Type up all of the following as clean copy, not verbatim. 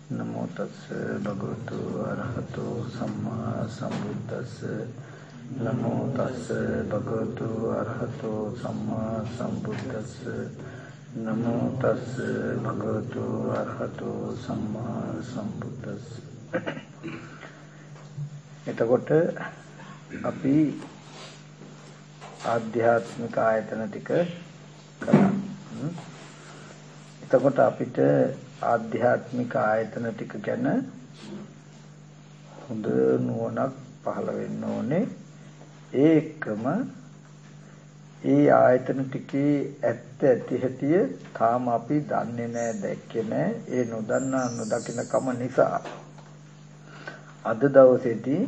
නමෝ තස්ස භගවතු අරහතෝ සම්මා සම්බුද්දස්ස නමෝ තස්ස භගවතු අරහතෝ සම්මා සම්බුද්දස්ස නමෝ තස්ස භගවතු අරහතෝ සම්මා සම්බුද්දස්ස. එතකොට අපි ආධ්‍යාත්මික ආයතන ටික කරා. එතකොට අපිට ආධ්‍යාත්මික ආයතන ටික ගැන හොඳ නුවණක් පහළ වෙන්න ඕනේ. ඒකම ඒ ආයතන ටිකේ ඇත්ත ඇති හැටිය තාම අපි දන්නේ නැහැ, දැක්කේ නැහැ. ඒ නොදන්නා නොදකින කම නිසා අද දවසේදී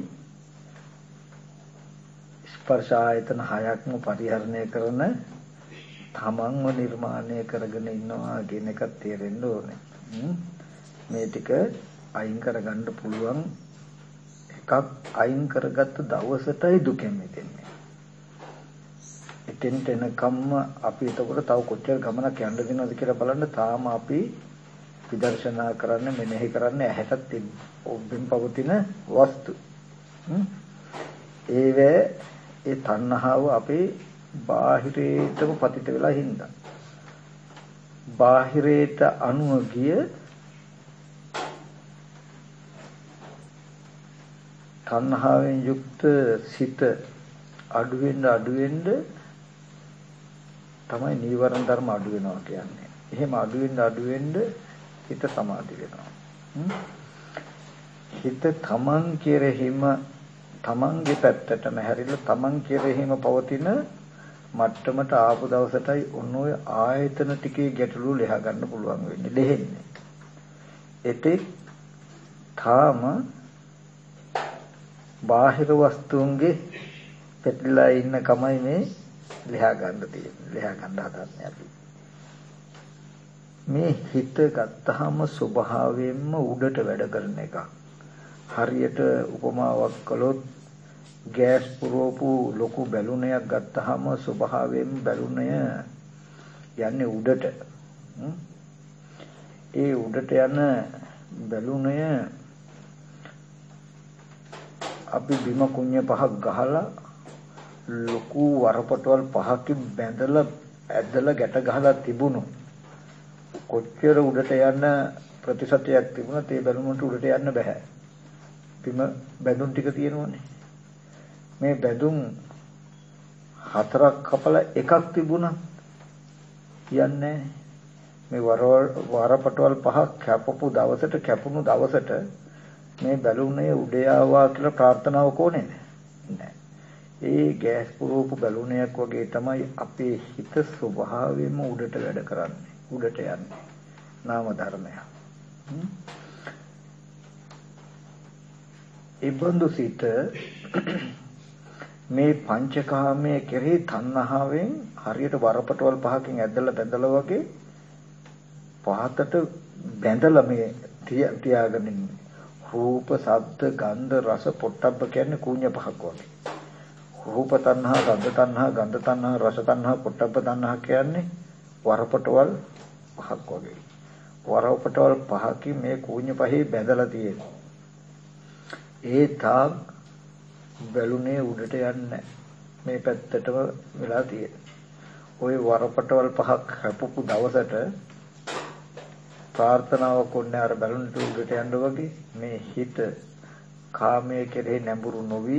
ස්පර්ශ ආයතන 6ක්ම පරිහරණය කරන තමන්ව නිර්මාණය කරගෙන ඉන්නවා කියන එක තේරෙන්න ඕනේ. මේ ටික අයින් කරගන්න පුළුවන් එකක් අයින් කරගත්ත දවසටයි දුකෙන් මිදෙන්නේ. එතෙන්ට එනකම්ම අපි එතකොට තව කොච්චර ගමනක් යන්න දෙනවද කියලා බලන්න. තාම අපි විදර්ශනා කරන්න, මෙනෙහි කරන්න ඇහැට ඔබෙන් පවතින වස්තු. ඒ තණ්හාව අපේ බාහිරේටම පතිත වෙලා හින්දා බාහිරේට අනුව ගිය තණ්හාවෙන් යුක්ත සිත අඩුවෙන්න තමයි නීවරණ ධර්ම අඩු වෙනවා කියන්නේ. එහෙම අඩුවෙන්න හිත සමාධි වෙනවා. හිත තමන් කෙරෙහිම තමන්ගේ පැත්තටම හැරිලා තමන් කෙරෙහිම පවතින මට්ටමට ආපු දවසටයි ඔන්න ඔය ආයතන ටිකේ ගැටලු ලෙහ ගන්න පුළුවන් වෙන්නේ. දෙහෙන්නේ. ඒතෙක් තාම බාහිර වස්තුන්ගේ පැටලලා ඉන්න කමයි මේ ලෙහ ගන්න තියෙන්නේ. ලෙහ ගන්න හදන්නේ අපි. මේ හිත ගත්තාම ස්වභාවයෙන්ම උඩට වැඩ කරන එක. හරියට උපමාවක් කළොත් ගෑස් පුරවපු ලොකු බැලුනයක් ගත්තාම ස්වභාවයෙන් බැලුනය යන්නේ උඩට. ඒ උඩට යන බැලුනය අපි බිම කුණ්‍ය පහක් ගහලා ලොකු වරපටවල් පහකින් බැඳලා ඇදලා ගැට ගහලා තිබුණු කොච්චර උඩට යන ප්‍රතිශතයක් තිබුණත් ඒ බැලුමට උඩට යන්න බෑ. බිම බැඳුම් ටික තියෙනවනේ. මේ බැඳුම් 4ක් කපලා එකක් තිබුණා යන්නේ. මේ වරපටවල් පහක් කැපුණු දවසට මේ බැලුනේ උඩ ආවා කියලා ප්‍රාර්ථනාවක් ඕනේ නැහැ. ඒ ගෑස් පුරවපු බැලුනයක් වගේ තමයි අපේ හිත ස්වභාවයෙන්ම උඩට වැඩ කරන්නේ. උඩට යන්නේ. නාම ධර්මය. ඉබඳු සිට මේ පංචකාමයේ කෙරෙහි තණ්හාවෙන් හරියට වරපටවල් පහකින් ඇදලා බැඳලා වගේ පහතට බැඳලා මේ තියාගෙන ඉන්නේ. රූප, ශබ්ද, ගන්ධ, රස, පොට්ටබ්බ කියන්නේ කුණ්‍ය පහක් වගේ. රූප තණ්හා, ශබ්ද තණ්හා, ගන්ධ තණ්හා, රස තණ්හා, පොට්ටබ්බ තණ්හා කියන්නේ වරපටවල් පහක් වගේ. වරපටවල් පහකින් මේ කුණ්‍ය පහේ බැඳලා තියෙනවා. ඒ තාක් බැලුනේ උඩට යන්නේ මේ පැත්තටම වෙලා තියෙන්නේ. ওই වරපටවල් පහක් හැපපු දවසට ප්‍රාර්ථනාවක් ඔන්නේ අර බැලුනට උඩට යන්න වගේ මේ හිත කාමයේ කෙරෙහි නැඹුරු නොවි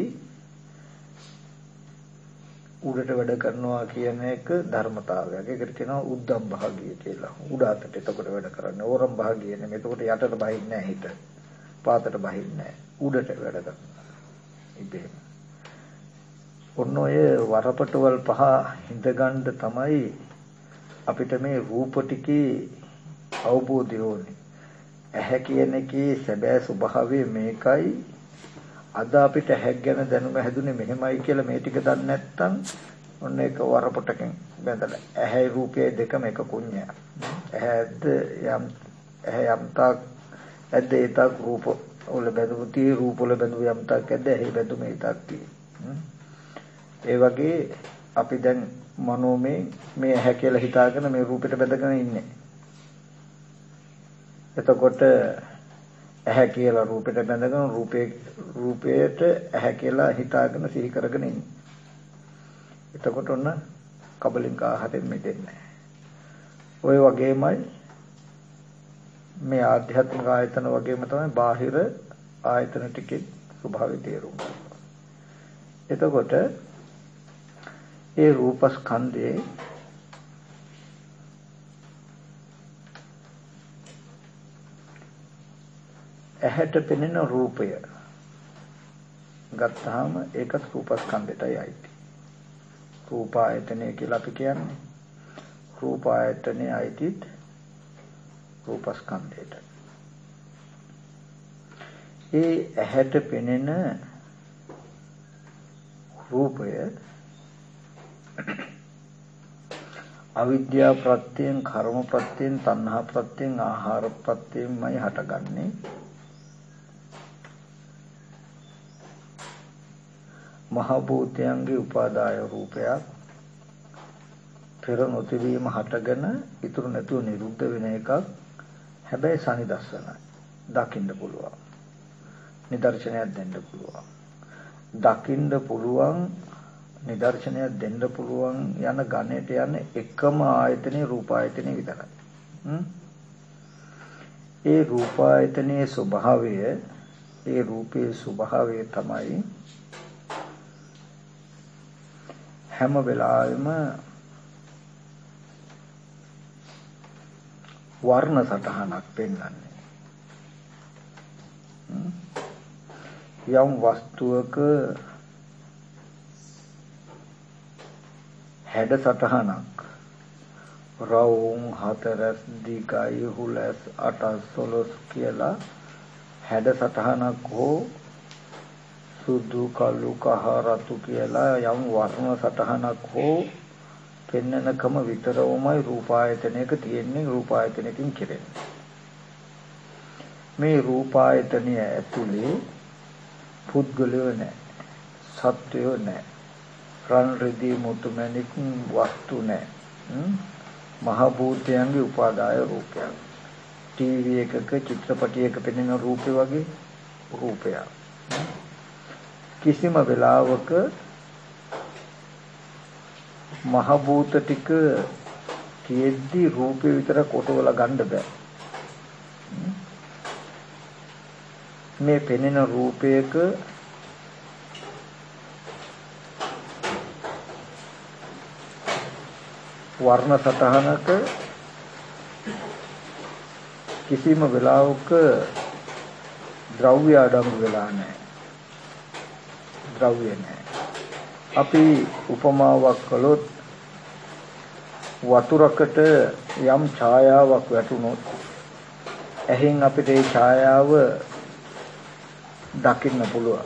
උඩට වැඩ කරනවා කියන එක ධර්මතාවයක්. ඒකට කියනවා උද්දම් භාගිය කියලා. උඩ අතට එතකොට වැඩ කරන්නේ. ඕරම් භාගිය නෙමෙයි. එතකොට යටට බහින්නේ නැහැ හිත. පාතට බහින්නේ නැහැ. උඩට වැඩ කරනවා. ඉතින් ඔන්න ඔය වරපටවල් පහ හිඳගන්න තමයි අපිට මේ රූප ටිකේ අවබෝධය ඕනේ. ඇහැ කියන එකේ සැබෑ ස්වභාවය මේකයි. අද අපිට ඇහැ ගැන දැනුම හැදුනේ මෙහෙමයි කියලා මේ ටික දන්නේ නැත්නම් ඔන්න ඒක වරපටකින් බැඳලා. ඇහැයි රූපයයි දෙකම එක කුණ්‍යයක්. ඇහැ යම් තාක් ඇද්ද ඒ තාක් රූප වල බැඳුණු තී රූප වල බැඳුණු යම් තාක් ඇද්ද ඇහි බැඳුණු ඒ තාක් තියෙන්නේ. ඒ වගේ අපි දැන් මනෝමය මේ ඇහැ කියලා හිතාගෙන මේ රූපෙට බැඳගෙන ඉන්නේ. එතකොට ඇහැ කියලා රූපෙට බැඳගෙන රූපයට ඇහැ කියලා හිතාගෙන සිහි කරගෙන ඉන්නේ. එතකොට ඔන්න කබලින්ක ආහාරයෙන් මිදෙන්නේ. ඔය වගේමයි මේ ආධ්‍යාත්මික ආයතන වගේම තමයි බාහිර ආයතන ටිකේ ස්වභාවය තේරුම් ගන්න. එතකොට ඒ රූපස්කන්ධයේ ඇහැට පෙනෙන රූපය ගත්තාම ඒකත් රූපස්කන්ධයටයි අයිති. රූපායතනය කියලා අපි කියන්නේ. රූපායතනයේ අයිතිත් රූපස්කන්ධයට. ඒ ඇහැට පෙනෙන රූපය අවිද්‍යා ප්‍රත්‍යයෙන්, කර්ම ප්‍රත්‍යයෙන්, තණ්හා ප්‍රත්‍යයෙන්, ආහාර ප්‍රත්‍යයෙන්මයි හටගන්නේ. මහ භූතයන්ගේ උපාදාය රූපයක් පෙර නොතිබීම හටගෙන ඉතුරු නැතුව නිරුද්ධ වෙන එකක්. හැබැයි සනිදස්සනයි. දකින්න පුළුවන්. නිදර්ශනයක් දෙන්න පුළුවන්. දකින්න පුළුවන් නිදර්ශනයක් දෙන්න පුළුවන් යන ගණයට යන එකම ආයතනේ රූපායතනේ විතරයි. ඒ රූපායතනයේ ස්වභාවය, ඒ රූපයේ ස්වභාවය තමයි හැම වෙලාවෙම වර්ණ සටහනක් පෙන්වන්නේ. යම් වස්තුවක හැඩ සටහනක් රවුම් හතරස් දිගයි හුලස් අටස් සොළොස් කියලා හැඩ සටහනක් හෝ සුදු කළු කහ රතු කියලා යම් වර්ණ සටහනක් හෝ පෙන්නනකම විතරමයි රූපායතනයක තියෙන්නේ. රූපායතනයකින් කෙරෙන්නේ. මේ රූපායතනය ඇතුලේ පුද්ගලයෝ නැහැ, සත්වයෝ නැහැ, රන් රිදී මුතුමැණික් වස්තු නැහැ. මහ භූතයන්ගේ උපාදාය රූපයක්. ටීවී එකක චිත්‍රපටයක පෙනෙන රූපේ වගේ රූපයක්. කිසිම වෙලාවක මහ භූත ටික තියෙද්දි රූපේ විතර කොටවලා ගන්න බෑ. මේ පෙනෙන රූපයක වර්ණ සටහනක කිසිම වෙලාවක ද්‍රව්‍ය අඩංගු වෙලා නැහැ. ද්‍රව්‍ය නැහැ. අපි උපමාවක් කළොත් වතුරකට යම් ඡායාවක් වැටුනොත් එහෙන් අපිට ඒ ඡායාව දකින්න පුළුවන්.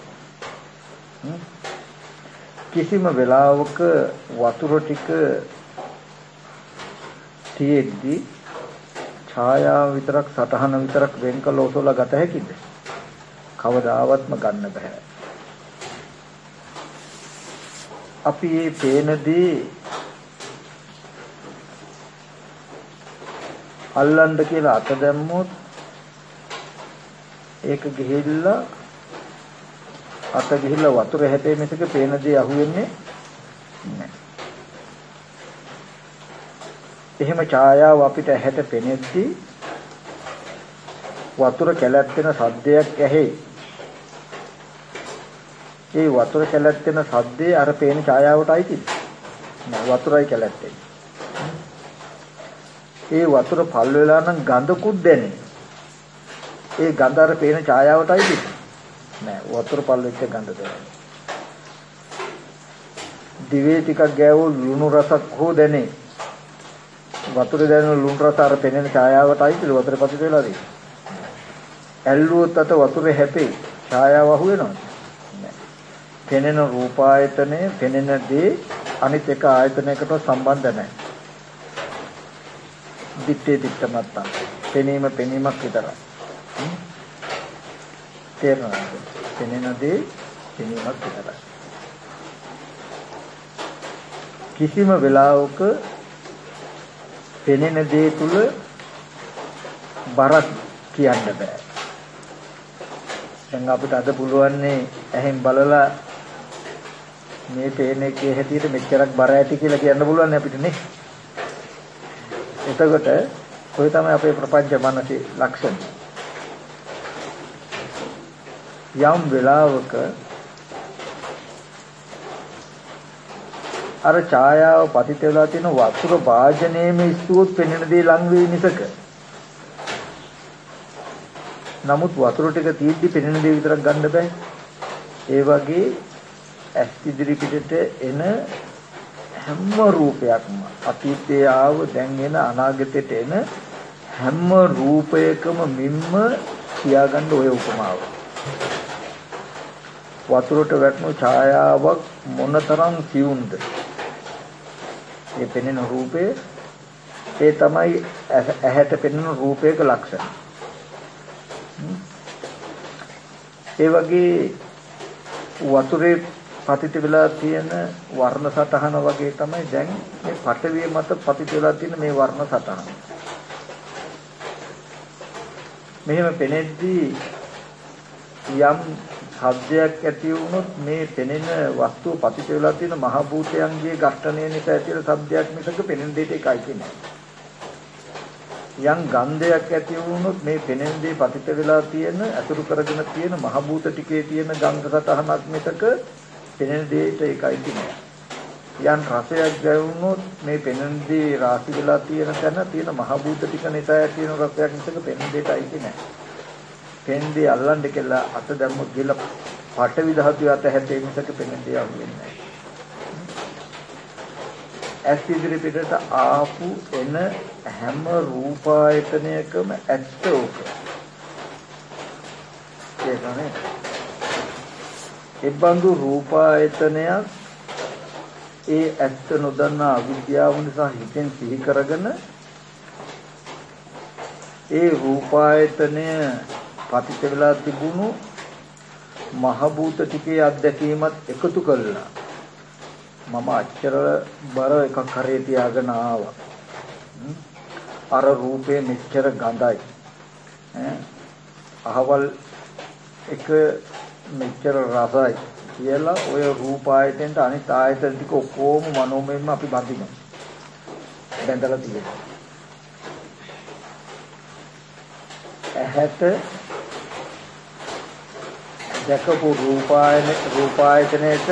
කිසිම වෙලාවක වතුර ටික තියෙද්දි ඡායාව විතරක් සටහන විතරක් වෙන් කළ ඔසවලා ගත හැකිද? කවදාවත්ම ගන්න බෑ. අපි මේ පේනදී අල්ලන්න කියලා අත දැම්මොත් ඒක ගිහිල්ලා අත ගිහිල්ලා වතුර හැපේ මිසක පේන දේ අහුවෙන්නේ නැහැ. එහෙම ඡායාව අපිට ඇහැට පෙනෙද්දී වතුර කැලැත්තෙන සද්දයක් ඇහි. ඒ වතුර කැලැත්තෙන සද්දේ අර පේන ඡායාවට අයිතිද? නෑ, වතුරයි කැලැත්තේ. ඒ වතුර පල් වෙලා නම් ගඳකුත් දැනේ. ඒ ගඳ අර පේන ඡායාවට අයිතිද? නෑ, වතුර පල් වෙච්ච ගඳ දැනේ. දිවේ ටිකක් ගෑවු ලුණු රසක් හෝ දැනේ. වතුරේ දැනෙන ලුණු රස අර පෙනෙන ඡායාවට අයිතිද? වතුරේ පතිත වෙලාද? ඇල්ලුවොත් අත වතුරේ හැපේ. ඡායාව අහු වෙනවද? පෙනෙන රූපායතනය පෙනෙන දේ අනිත් එක ආයතනයකට සම්බන්ධ නැහැ. දිත්තේ දිත්තමත්ත. පෙනීමක් විතරයි. තේරෙනවද? පෙනෙන දේ පෙනීමක් විතරයි. කිසිම වෙලාවක පෙනෙන දේ තුල බරක් කියන්න බෑ. දැන් අපිට අද පුළුවන්නේ ඇහෙන් බලලා මේ පේන එකේ හැටියට මෙච්චරක් බර ඇති කියලා කියන්න පුළුවන් අපිට නේ. එතකොට කොයි තමයි අපේ ප්‍රපංච මනසේ ලක්ෂණ? යම් වෙලාවක අර ඡායාව පතිත වෙලා තියෙන වතුර වාජනයේම ඉස්සුවොත් පෙනෙන දේ ලං වෙයි මිසක. නමුත් වතුර ටික තීද්දි පෙනෙන දේ විතරක් ගන්න බෑ. ඒ වගේ ඇස් ඉදිරි පිටට එන හැම රූපයක්ම අතීතයේ ආව දැන් එන අනාගතයට එන හැම රූපයකම මිම්ම කියාගන්න ඔය උපමාව. වතුරට වැටෙන ඡායාවක් මොනතරම් සියුම්ද? ඒ පෙනෙන රූපේ ඒ තමයි ඇහැට පෙනෙන රූපයක ලක්ෂණ. ඒ වගේ වතුරේ පතිත වෙලා තියෙන වර්ණ සටහන වගේ තමයි දැන් මේ පටවිය මත පතිත වෙලා තියෙන මේ වර්ණ සටහන. මෙහෙම පෙනෙද්දී යම් ශබ්දයක් ඇති වුණොත් මේ පෙනෙන වස්තුව පතිත වෙලා තියෙන මහ භූතයන්ගේ ඝට්ටණය නිසා ඇති වෙන ශබ්දයක් මිසක පෙනෙන දෙයට එකයි කියන්නේ. යම් ගන්ධයක් ඇති වුණොත් මේ පෙනෙන දේ පතිත වෙලා තියෙන අතුරු කරගෙන තියෙන මහ භූත ටිකේ තියෙන ගන්ධ සතහනක් මිසක පෙනෙන දෙයට එකයි කියන්නේ. යම් රසයක් ගැවුනොත් මේ පෙනෙන දේ රාශි වෙලා තියෙන තැන තියෙන මහ භූත ටික නිසා ඇති වෙන රසයක් මිසක පෙනෙන දෙයටයි කියන්නේ. පෙන්දී අල්ලන්න කියලා අත දැම්මොත් ගිල පටවි ධාතුව අත හැටේ මිසක පෙනෙන දේ අහුවෙන්නේ නැහැ. ඇස් ඉදිරි පිටට ආපු එන හැම රූපායතනයකම ඇත්ත ඕක. ඒකනේ. එබඳු රූපායතනයක් ඒ ඇත්ත නොදන්නා අවිද්‍යාව නිසා හිතෙන් සිහි කරගෙන ඒ රූපායතනය පතිත වෙලා තිබුණු මහ භූත ටිකේ අත්දැකීමත් එකතු කළා. මම අච්චර බර එකක් කරේ තියාගෙන ආවා. අර රූපේ මෙච්චර ගඳයි. අහවල් එක මෙච්චර රසයි කියලා ඔය රූප ආයතෙන්ට අනිත් ආයතන ටික ඔක්කොම මනෝමයෙන්ම අපි බඳිනවා. බැඳලා තියෙනවා. ඇහැට දැකපු රූපායතනයේට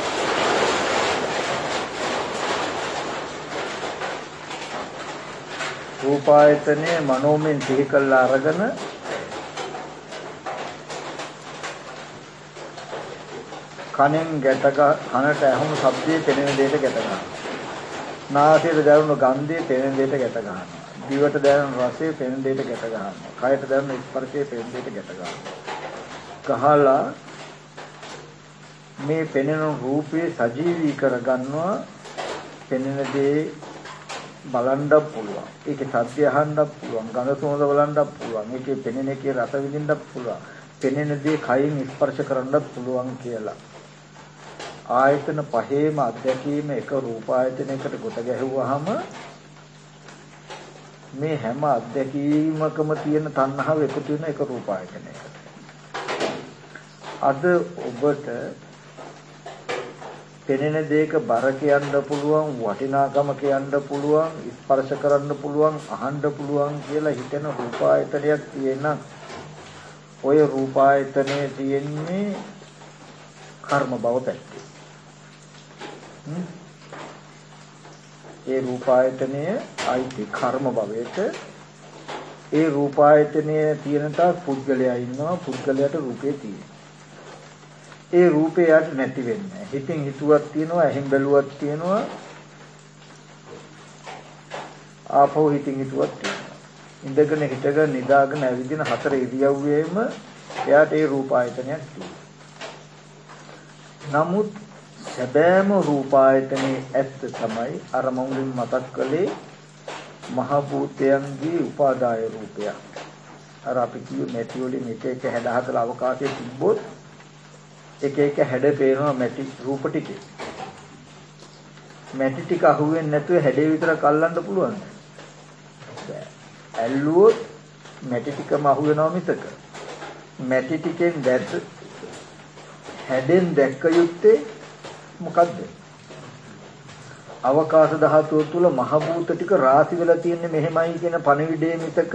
රූපායතනයේ මනෝමයෙන් සිහි කළා අරගෙන කනෙන් කනට ඇහුණු ශබ්දයේ පෙනෙන දෙයට ගැට ගන්නවා. නාසයට දැනුණු ගන්ධයේ පෙනෙන දෙයට ගැට ගන්නවා. දිවට දැනුණු රසයේ පෙනෙන දෙයට ගැට ගන්නවා. කයට දැනුණු ස්පර්ශයේ පෙනෙන දෙයට ගැට ගන්නවා. ගහලා මේ පෙනෙන රූපේ සජීවී කරගන්නවා. පෙනෙන දේ බලන්න පුළුවන්. ඒකේ සත්‍ය අහන්න පුළුවන්. ගඳ සුවඳ බලන්න පුළුවන්. ඒකේ පෙනෙන එකේ රස විඳින්න පුළුවන්. පෙනෙන දේ කයින් ස්පර්ශ කරන්න පුළුවන් කියලා. ආයතන පහේම අධ්‍යක්ීම එක රූප ආයතනයකට කොට ගැහුවාම මේ හැම අධ්‍යක්ීමකම තියෙන තණ්හාව එකතු වෙන එක රූප ආයතනයකට. අද ඔබට පෙනෙන දෙයක බර කියන්න පුළුවන්, වටිනාකම කියන්න පුළුවන්, ස්පර්ශ කරන්න පුළුවන්, අහන්න පුළුවන් කියලා හිතෙන රූප ආයතනයක් තියෙන ඔය රූප ආයතනයේ තියෙන්නේ කර්ම භව පැත්තේ. ඒ රූපායතනයේ අයිති කර්ම භවයට ඒ රූපායතනයේ තියෙන තාක් පුද්ගලයා ඉන්නවා. පුද්ගලයාට රූපේ තියෙනවා. ඒ රූපේ යට නැති වෙන්නේ. හිතින් හිතුවක් තියෙනවා, ඇහෙන් බැලුවක් තියෙනවා, ආපහු හිතින් හිතුවක් තියෙනවා. ඉඳගෙන හිටගෙන නිදාගෙන ඇවිදින හතර ඉරියව්වෙම එයාට ඒ රූපායතනයක් තියෙනවා. නමුත් සැබෑම රූපායතනයේ ඇත්ත තමයි අර මොහොතින් මතක් කළේ මහ භූතයන්ගේ උපාදාය රූපය. අර අපි කියු මැටි වලින් එක එක හැඩ හදලා අවකාශයේ තිබ්බොත් එක එක හැඩ පේනවා මැටි රූප ටිකේ. මැටි ටික අහුවෙන්නේ නැතුව හැඩේ විතරක් අල්ලන්න පුළුවන්. ඇල්ලුවොත් මැටි ටිකම අහු වෙනවා මිසක මැටි ටිකෙන් හැඩෙන් දැක්ක යුත්තේ මොකද්ද? අවකාශ ධාතුව තුල මහ භූත ටික රාශි වෙලා තියෙන්නේ මෙහෙමයි කියන පණිවිඩයේ මිසක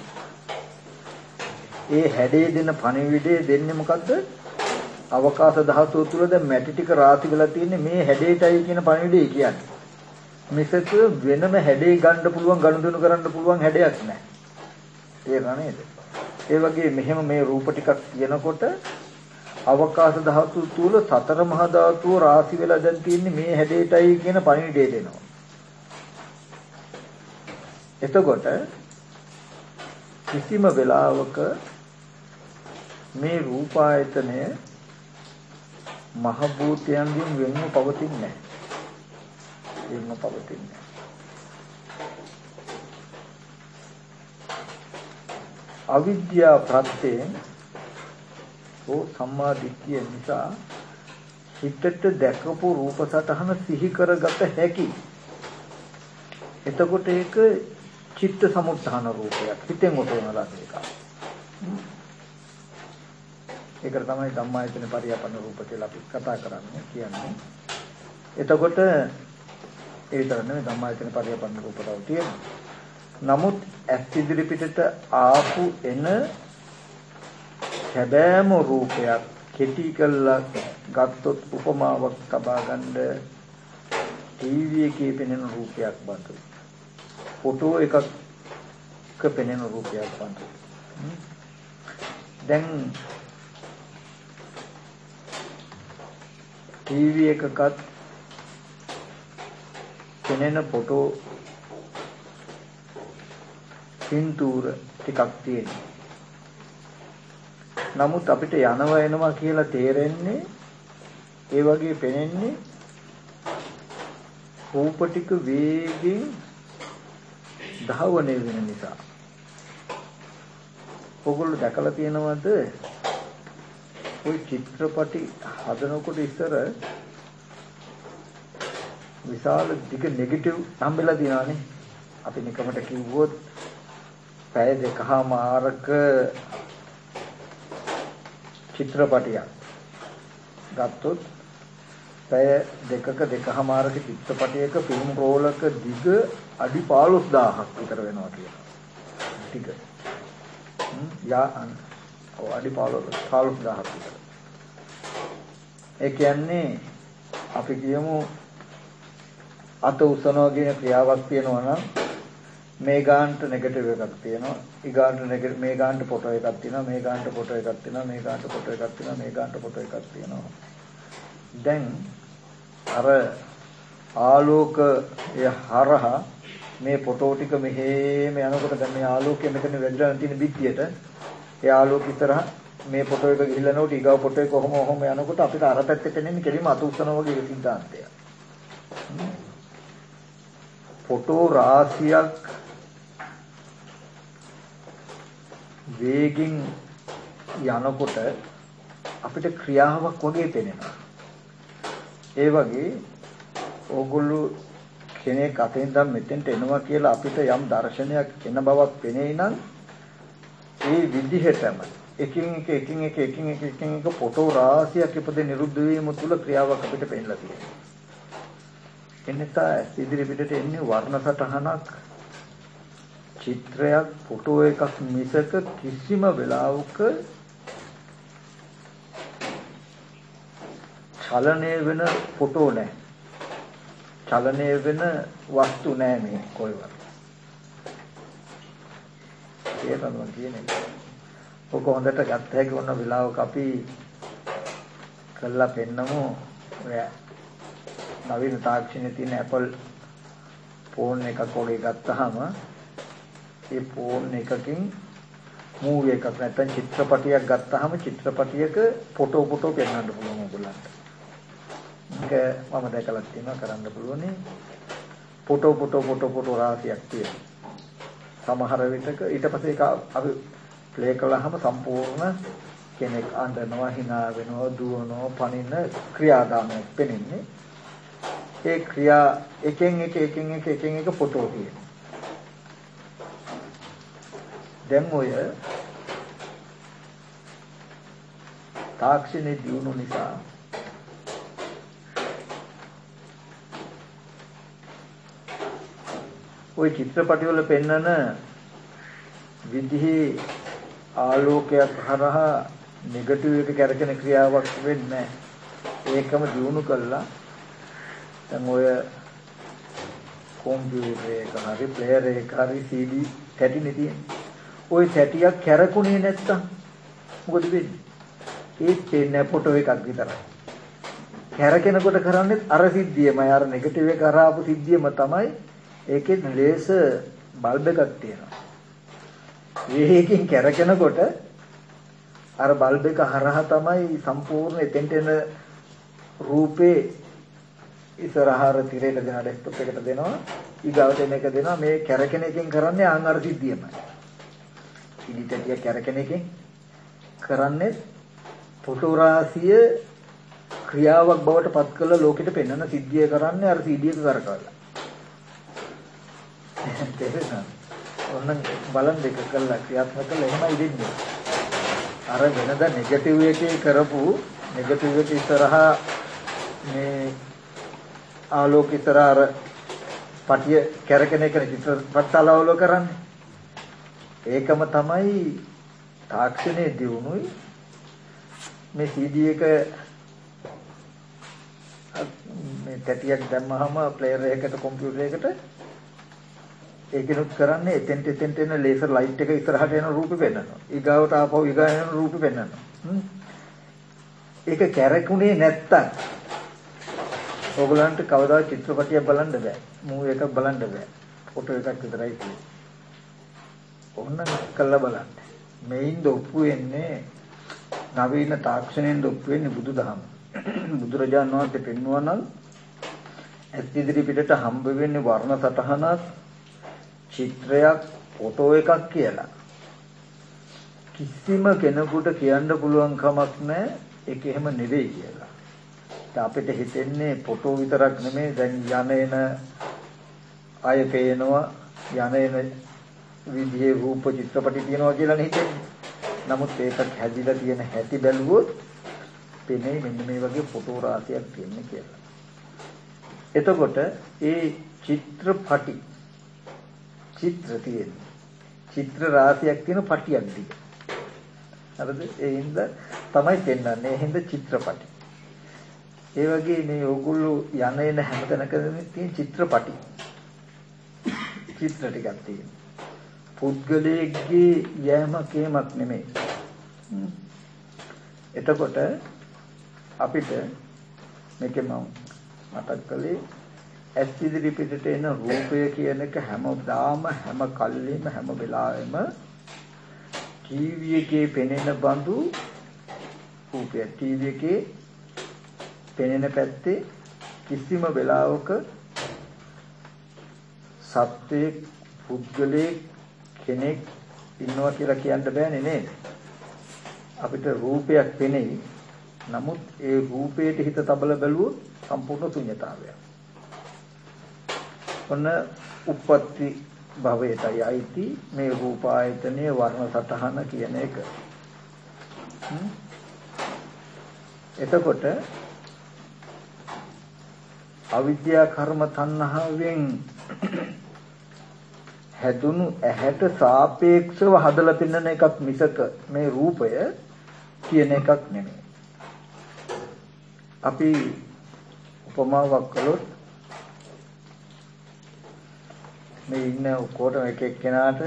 ඒ හැඩේ දෙන පණිවිඩයේ දෙන්නේ මොකද්ද? අවකාශ ධාතුව තුල දැන් මැටි ටික රාශි වෙලා තියෙන්නේ මේ හැඩේටයි කියන පණිවිඩය කියන්නේ. මිසක වෙනම හැඩේ ගන්න පුළුවන් ගනුදෙනු කරන්න පුළුවන් හැඩයක් නැහැ. තේරුණා නේද? ඒ වගේ මෙහෙම මේ රූප ටිකක් තියෙනකොට අවකාශ ධාතු තුල සතර මහා ධාතුව රාශි වෙලා දැන් තියෙන්නේ මේ හැඩයටයි කියන පණිවිඩය දෙනවා. එතකොට කිසිම වෙලාවක මේ රූපායතනය මහ භූතයන්ගෙන් වෙන්ව පවතින්නේ නැහැ. වෙන්ව පවතින්නේ නැහැ. අවිද්‍යා ප්‍රත්‍යයෙන් ඕ සම්මා දිට්ඨිය නිසා හිතට දැකපු රූප සටහන සිහි කරගත හැකි. එතකොට ඒක චිත්ත සමුත්ථාන රූපයක්. හිතෙන් උපයන ලක්ෂයක්. ඒකට තමයි ධම්මායතන පරියාපන්න රූප කියලා අපි කතා කරන්නේ කියන්නේ. එතකොට ඒ විතර නෙමෙයි ධම්මායතන පරියාපන්න රූප තව තියෙනවා. නමුත් ඇස් ඉදිරි පිටට ආපු එන හැබෑම රූපයක් කෙටි කළා ගත්තොත් උපමාවක් තබා ගන්න ටීවී එකේ පෙනෙන රූපයක් බඳු. ෆොටෝ එකක පෙනෙන රූපයක් බඳු. දැන් ටීවී එකකත් පෙනෙන ෆොටෝ පින්තූර ටිකක් තියෙනවා. නමුත් අපිට යනවා එනවා කියලා තේරෙන්නේ ඒ වගේ පෙනෙන්නේ රූප ටික වේගෙන් ධාවනය වෙන නිසා. ඔයගොල්ලෝ දැකලා තියෙනවද? ওই චිත්‍රපටි හදනකොට ඉස්සර විශාල දිග නෙගටිව් හම්බෙලා තියෙනවානේ. අපි නිකමට කිව්වොත් පැය දෙකමාරක චිත්‍රපටියක් ගත්තොත් පැය දෙකමාරක චිත්‍රපටයක ෆිල්ම් රෝලක දිග අඩි 15000ක් විතර වෙනවා කියලා. ටික. අඩි 15000ක් විතර. ඒ කියන්නේ අපි කියමු අත උසනවා කියන ක්‍රියාවක් තියෙනවා නම් මේ ගානට නෙගටිව් එකක් තියෙනවා. ඊගානට මේ ගානට ෆොටෝ එකක් තියෙනවා. මේ ගානට ෆොටෝ එකක් තියෙනවා. මේ ගානට ෆොටෝ එකක් තියෙනවා. මේ ගානට ෆොටෝ එකක් තියෙනවා. දැන් අර ආලෝකය හරහා මේ ෆොටෝ ටික මෙහෙම යනකොට දැන් මේ ආලෝකය මෙතන වැදලා තියෙන පිටියට ඒ ආලෝක ඉතරහ මේ ෆොටෝ එක ගිහිල්ලා නෝට ඊගාව ෆොටෝ එක කොහොම යනකොට අපිට අර පැත්තට එන්නේ කෙලිම අත උස්සනවා වගේ සිද්ධාන්තයක්. ෆොටෝ රාශියක් වේගින් යනකොට අපිට ක්‍රියාවක් වගේ පේනවා. ඒ වගේ ඕගොල්ලෝ කෙනෙක් අතෙන් ඉඳන් මෙතෙන්ට එනවා කියලා අපිට යම් දර්ශනයක් එන බවක් පෙනේ නම් ඒ විදිහටම එකින් එක ෆොටෝ රාශියක් ඉපද නිරුද්ධ වීම තුල ක්‍රියාවක් අපිට පෙන්නලා තියෙනවා. එන්නතා ඉදිරි පිටට එන්නේ වර්ණ සටහනක් චිත්‍රයක් ෆොටෝ එකක් මිසක කිසිම වෙලාවක චලනය වෙන ෆොටෝ නැහැ. චලනය වෙන වස්තු නැහැ මේ කොයිවත්. ඒක තමයි කියන්නේ. ඔක හොඳට ගත්ත හැකි වුණ වෙලාවක අපි කළා පෙන්නමු ඔය නවීන තාක්ෂණයේ තියෙන Apple ෆෝන් එකක් වගේ ගත්තාම ඒ ෆෝන් එකකින් මූවි එකක් නැත්නම් චිත්‍රපටියක් ගත්තාම චිත්‍රපටියක ෆොටෝ පෙන්වන්න පුළුවන් ඔයගොල්ලන්ට. ඒක මම දැකලා තියෙනවා කරන්න පුළුවන්. ෆොටෝ රාශියක් තියෙනවා. සමහර විටක ඊට පස්සේ ඒක අපි ප්ලේ කළාම සම්පූර්ණ කෙනෙක් අඬනවා, hina වෙනවා, දුවනවා, පනින ක්‍රියාදාමයක් පෙනෙන්නේ. ඒ ක්‍රියා එකින් එක ෆොටෝ තියෙනවා. දැන් ඔය තාක්ෂණයේ දියුණු නිසා ওই චිත්‍රපටිවල පෙන්වන විදිහේ ආලෝකයක් හරහා නෙගටිව් එක කරගෙන ක්‍රියාවක් වෙන්නේ නැහැ. ඒකම දියුණු කළා. දැන් ඔය කොම්පියුටර් එක හරි ප්ලේයර් එක හරි CD තැටිනේ තියෙන්නේ. ওই තැටියක් කැරකුණේ නැත්තම් මොකද වෙන්නේ? ඒ පේන්නේ ෆොටෝ එකක් විතරයි. කැරකෙනකොට කරන්නේ අර සිද්ධියමයි. අර නෙගටිව් එක කරාපු සිද්ධියම තමයි. ඒකේ ලේසර් බල්බ් එකක් තියෙනවා. ඒකෙන් කැරකෙනකොට අර බල්බ් එක හරහා තමයි සම්පූර්ණ එතෙන්ට එන රූපේ ඉස්සරහාර තිරයට දෙන ඩෙස්ක්ටොප් එකට දෙනවා. ඊගාවට එන එක දෙනවා. මේ කැරකෙන එකෙන් කරන්නේ ආන් අර සිද්ධියමයි. ඉදිරියට කැරකෙන එකෙන් කරන්නේ ෆොටෝ රාශිය ක්‍රියාවක් බවට පත් කළ ලෝකෙට පෙන්වන සිද්ධිය කරන්නේ අර CD එක කරකවලා. තේරෙනවද? ඔන්න බලන් දෙක කළා ක්‍රියාත්මක කළා එහෙමයි දෙන්නේ. අර වෙනදා නෙගටිව් එකේ කරපු නෙගටිව් එක ඉස්සරහා මේ ආලෝක ඉස්සරහා අර පටිය කැරකෙන එක චිත්‍රපටවල කරන්නේ. ඒකම තමයි තාක්ෂණයේ දියුණුවයි මේ CD එක මේ තැටියක් දැම්මහම ප්ලේයර් එකකට කම්පියුටර් එකට ඒකෙනුත් කරන්නේ එතෙන්ට එන ලේසර් ලයිට් එක ඉස්සරහට එන රූපෙ පෙන්වනවා. ඊගාවට ආපහු ඊගා එන රූපෙ පෙන්වනවා. ඒක කැරකුණේ නැත්තම් ඕගලන්ට කවදා චිත්‍රපටියක් බලන්න බෑ. මූවි එකක් බලන්න බෑ. ෆොටෝ එකක් විතරයි තියෙන්නේ. ඕන්න කළා බලන්න. මේින් දොප්පු වෙන්නේ නවීන තාක්ෂණයෙන් දොප්පු වෙන්නේ බුදුදහම. බුදුරජාණන් වහන්සේ පෙන්වුවා නම් ඇස් ඉදිරි පිටට හම්බ වෙන්නේ වර්ණ සටහනක් චිත්‍රයක් ෆොටෝ එකක් කියලා. කිසිම කෙනෙකුට කියන්න පුළුවන් කමක් නැහැ ඒක එහෙම නෙවෙයි කියලා. අපිට හිතෙන්නේ ෆොටෝ විතරක් නෙමෙයි දැන් යන එන අය පේනවා යන එන විදිහේ රූප චිත්‍රපටි තියෙනවා කියලා හිතෙන්නේ. නමුත් ඒකත් හැදිලා තියෙන හැටි බැලුවොත් පේන්නේ මෙන්න මේ වගේ ෆොටෝ රාශියක් තියෙන්නේ කියලා. එතකොට ඒ චිත්‍රපටි චිත්‍ර තියෙන්නේ. චිත්‍ර රාශියක් තියෙන පටියක් දිග. හරිද? ඒ හින්දා තමයි පෙන්වන්නේ. ඒ හින්දා චිත්‍රපටි. ඒ වගේ මේ ඕගොල්ලෝ යන එන හැමතැනකම තියෙන චිත්‍රපටි. චිත්‍ර ටිකක් තියෙනවා. පුද්ගලයේ යෑමක් ඒමක් නෙමෙයි. එතකොට අපිට මේකේ මම මතක් කළේ ඇස් ඉදිරි පිටට එන රූපය කියන එක හැමදාම හැම කල්ලිම හැම වෙලාවෙම ටීවී එකේ පෙනෙන බඳු රූපය ටීවී එකේ පෙනෙන පැත්තේ කිසිම වෙලාවක සත්‍යයේ පුද්ගලයේ කෙනෙක් ඉන්නවා කියලා කියන්න බෑනේ නේද? අපිට රූපයක් පෙනෙයි. නමුත් ඒ රූපයට හිත තබල බැලුවොත් සම්පූර්ණ ශුන්‍යතාවයක්. ඔන්න උප්පත්ති භවයටයි අයිති මේ රූපායතනයේ වර්ණ සටහන කියන එක. එතකොට අවිද්‍යා කර්ම තණ්හාවෙන් හැදුණු ඇහැට සාපේක්ෂව හදලා පෙන්වන එකක් මිසක මේ රූපය කියන එකක් නෙමෙයි. අපි උපමාවක් කළොත් මේ ඉන්න ඔක්කොටම එක එක්කෙනාට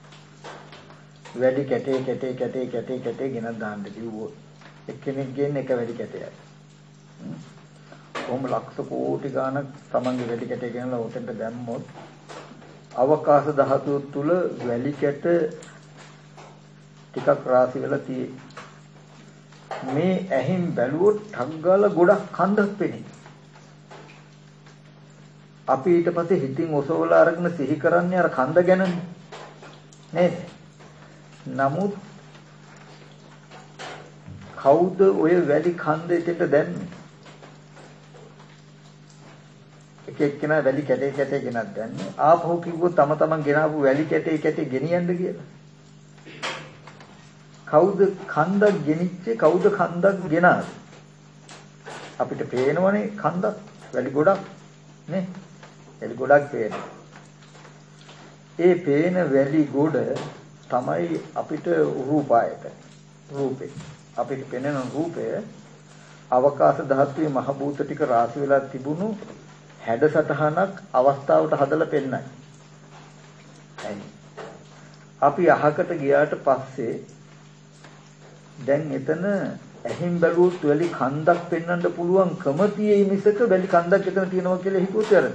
වැඩි කැටේ ගෙනත් දාන්න කිව්වොත් එක්කෙනෙක් ගෙන්න එක වැඩි කැටයයි. කොහොම ලක්ෂ කෝටි ගාණක් තමන්ගේ වැඩි කැටේ ගෙනලා උතෙන්ට දැම්මොත් අවකාශ ධාතුව තුල වැලි කැට ටිකක් රාශි වෙලා තියෙයි. මේ ඇහින් බැලුවොත් ඨග්ගාල ගොඩක් කන්දක් පෙනේ. අපි ඊට පස්සේ හිතින් ඔසවලා අරගෙන සිහි කරන්නේ අර කන්ද ගැනනේ නේද? නමුත් කවුද ඔය වැලි කන්ද එකට දැම්මේ? එක එක්කෙනා වැලි කැටේ ගෙනත් දැන්නේ. ආපහු කිව්වොත් තමන් ගෙනාවු වැලි කැටේ ගෙනියන්න කියලා. කවුද කන්දක් ගෙනිච්චේ? කවුද කන්දක් ගෙනාවේ? අපිට පේනවනේ කන්දක් වැලි ගොඩක් නේ. වැලි ගොඩක් පේනවා. ඒ පේන වැලි ගොඩ තමයි අපිට රූපායතන. රූපේ. අපිට පෙනෙන රූපය අවකාශ ධාතුවේ මහ භූත ටික රාශි වෙලා තිබුණු හැඩසටහනක් අවස්ථාවට හදලා පෙන්නයි. අපි අහකට ගියාට පස්සේ දැන් එතන ඇහින් බැලුවොත් වැලි කන්දක් පෙන්වන්න පුළුවන්කම තියෙයි මිසක වැලි කන්දක් එතන තියෙනවා කියලා හිතුවොත් වැරදි.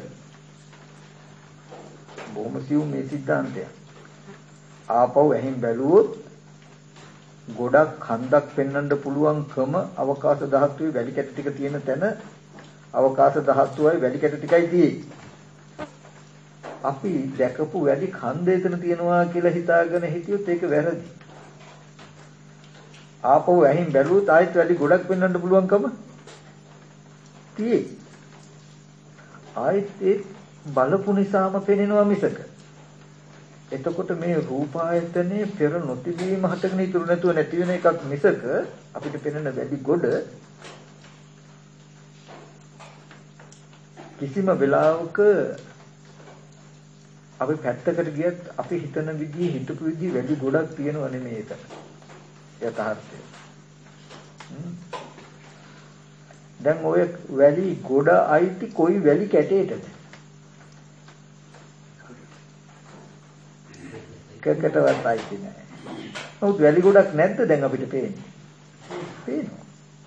බොහොම සියුම් මේ සිද්ධාන්තය. ආපහු ඇහින් බැලුවොත් ගොඩක් කන්දක් පෙන්වන්න පුළුවන්කම අවකාශ ධාතුවේ වැලි කැට ටික තියෙන තැන අවකාශ ධාතුවයි වැලි කැට ටිකයි තියෙන්නේ. අපි දැකපු වැලි කන්ද එතන තියෙනවා කියලා හිතාගෙන හිටියොත් ඒක වැරදි. ආපහු ඇහින් බැලුවොත් ආයෙත් වැලි ගොඩක් පෙන්වන්න පුළුවන්කම තියෙයි. ආයෙත් ඒ බලපු නිසාම පෙනෙනවා මිසක. එතකොට මේ රූපායතනේ පෙර නොතිබීම හටගෙන ඉතුරු නැතුව නැති වෙන එකක් මිසක අපිට පෙනෙන වැලි ගොඩ කිසිම වෙලාවක අපි පැත්තකට ගියත් අපි හිතන විදිහේ හිතපු විදිහේ වැලි ගොඩක් තියෙනව නෙමෙයි ඒක. යථාර්ථය. දැන් ඔය වැලි ගොඩ අයිති කොයි වැලි කැටේටද? එකකටවත් අයිති නෑ. නමුත් වැලි ගොඩක් නැද්ද දැන් අපිට පේන්නේ? පේනවා.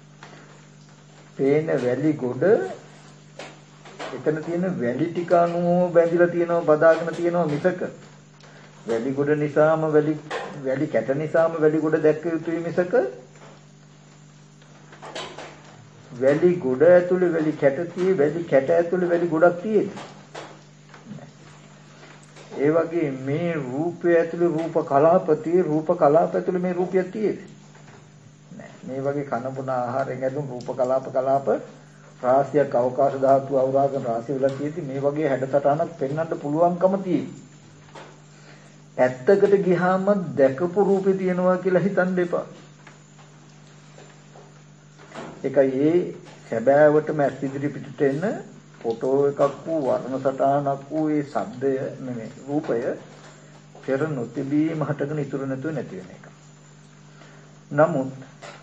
පේන වැලි ගොඩ එතන තියෙන වැලි ටික අනුව බැඳිලා තියෙනවා බදාගෙන තියෙනවා මිසක වැලි ගොඩ නිසාම වැලි කැට නිසාම වැලි ගොඩ දැක්ක යුතුයි මිසක වැලි ගොඩ ඇතුලේ වැලි කැට තියෙයි වැලි කැට ඇතුලේ වැලි ගොඩක් තියෙන්නේ. ඒ වගේ මේ රූපය ඇතුලේ රූප කලාපති රූප කලාප ඇතුලේ මේ රූපය තියෙන්නේ. නෑ. මේ වගේ කන බොන ආහාරයෙන් ඇතුළු රූප කලාප රාශියක් අවකාශ ධාතු අවරාගන රාශිය වල තියෙදි මේ වගේ හැඩසටහනක් පෙන්වන්න පුළුවන්කම තියෙනවා. ඇත්තකට ගියාම දැකපු රූපේ තියෙනවා කියලා හිතන්න එපා. ඒකයි ඒ සැබෑවටම ඇස් ඉදිරි පිටට එන ෆොටෝ එකක් වූ වර්ණ සටහනක් වූ ඒ ශබ්දය නෙමෙයි රූපය පෙර නොතිබීම හටගෙන ඉතුරු නැතුව නැති වෙන එක. නමුත්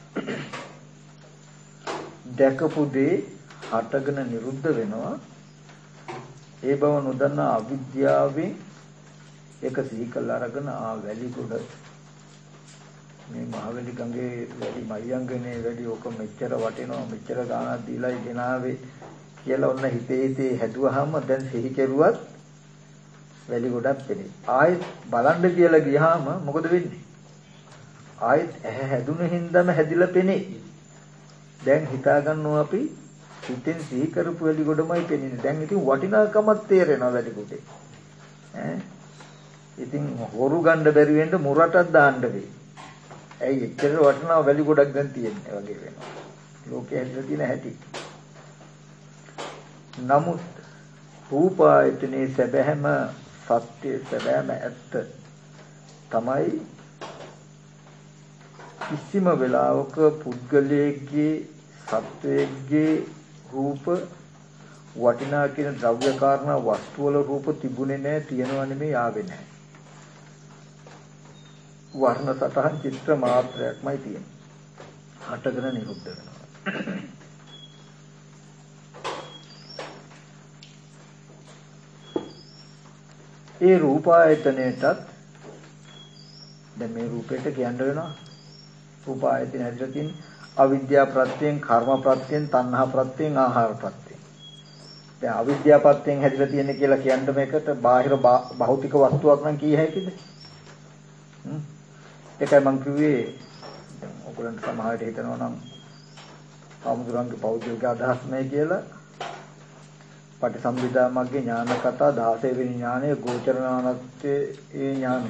දැකපු දේ හටගෙන නිරුද්ධ වෙනවා. ඒ බව නොදන්නා අවිද්‍යාවෙන් ඒක සිහි කළ අරගෙන වැලි ගොඩ මේ මහවැලි ගඟේ වැලි මයංගනේ වැලි ඔක මෙච්චර වටිනවා මෙච්චර ගාණක් දීලායි ගෙනාවේ කියලා ඔන්න හිතේ හැදුවාම දැන් සිහි කෙරුවත් වැලි ගොඩක් පෙනේ. ආයෙත් බලන්න කියලා ගියාම මොකද වෙන්නේ? ආයෙත් ඇහැ හැදුන හින්දාම හැදිලා පෙනේ. දැන් හිතා ගන්නවා අපි හිතෙන් සිහි කරපු වැලි ගොඩමයි පෙනෙන්නේ. දැන් ඉතින් වටිනාකමක් තේරෙනවා වැලි ගොඩේ. ඉතින් හොරු ගන්න බැරි වෙන්න මුරටක් දාන්න වෙයි. ඇයි එච්චර වටිනා වැලි ගොඩක් දැන් තියෙන්නේ වගේ වෙනවා. ලෝකයේ හැදලා තියෙන හැටි. නමුත් රූපායතනේ සැබෑම සත්‍ය සැබෑම ඇත්ත තමයි කිසිම වෙලාවක පුද්ගලයේ සත්වයේ රූප වටිනා කියන ද්‍රව්‍ය කාරණා වස්තු වල රූප තිබුණේ නැහැ තියෙනව නෙමෙයි ආවේ නැහැ. වර්ණ සතහන් චිත්‍ර මාත්‍රයක්මයි තියෙන්නේ. හටගෙන නිරුද්ධ වෙනවා. ඒ රූපායතනයටත් දැන් මේ රූපයට කියන්න වෙනවා. රූපායතන හැදලා තියෙන අවිද්‍යා ප්‍රත්‍යයෙන් කර්ම ප්‍රත්‍යයෙන් තණ්හා ප්‍රත්‍යයෙන් ආහාර ප්‍රත්‍යයෙන්. දැන් අවිද්‍යා ප්‍රත්‍යයෙන් හැදලා තියෙන කියලා කියන්න මේකට බාහිර භෞතික වස්තුවක් නම් කිය හැකිද? ඒකයි මම කිව්වේ දැන් ඔයගොල්ලන්ට සමහරට හිතනවා නම් ආමුදුරන්ගේ පෞද්ගලික අදහස් නැහැ කියලා. පටිසම්භිදා මග්ගේ ඥාන කතා 16 වෙනි ඥානය ගෝචර ඥානත්තේ ඒ ඥානය.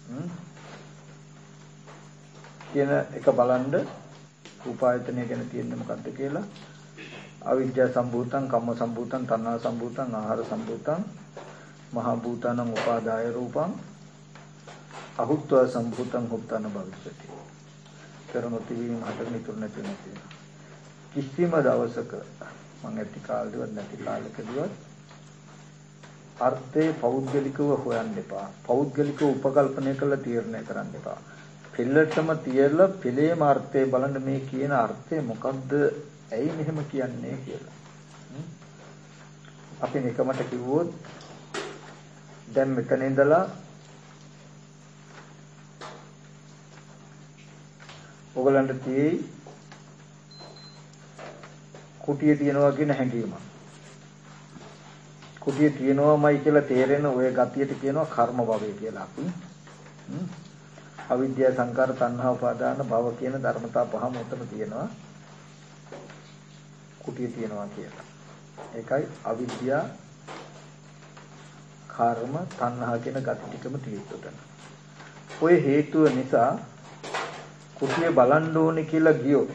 කියන එක බලන්න රූපායතනය ගැන තියෙන්නේ මොකද්ද කියලා. අවිද්‍යා සම්භූතං කම්ම සම්භූතං තණ්හා සම්භූතං ආහාර සම්භූතං මහා භූතානං උපාදාය රූපං අහුත්වා සම්භූතං හුත්තන භවිෂ්‍යති. කරනොත් වීම හතර නිතර නැති නැති. කිසිම දවසක මම ඇති කාලෙවත් නැති කාලෙකදීවත් අර්ථේ පෞද්ගලිකව හොයන්න එපා. පෞද්ගලිකව උපකල්පනය කරලා තීරණය කරන්න එපා. පිළටම තියලා පිළේම අර්ථය බලන්න මේ කියන අර්ථය මොකද්ද? ඇයි මෙහෙම කියන්නේ කියලා. අපි නිකමට කිව්වොත් දැන් මෙතන ඉඳලා ඔයගලන්ට තියෙයි කුටිය තියනවා කියන හැඟීම. කුටිය තියනවාමයි කියලා තේරෙන ඔය ගතියට කියනවා කර්ම භවය කියලා අපි. අවිද්‍යා සංකාර තණ්හා උපාදාන භව කියන ධර්මතා පහම උතන තියෙනවා. කුටිය තියනවා කියලා. ඒකයි අවිද්‍යා කර්ම තණ්හා කියන ගති ටිකම තියෙන්න. ඔය හේතුව නිසා කුටිය බලන්න ඕනේ කියලා ගියොත්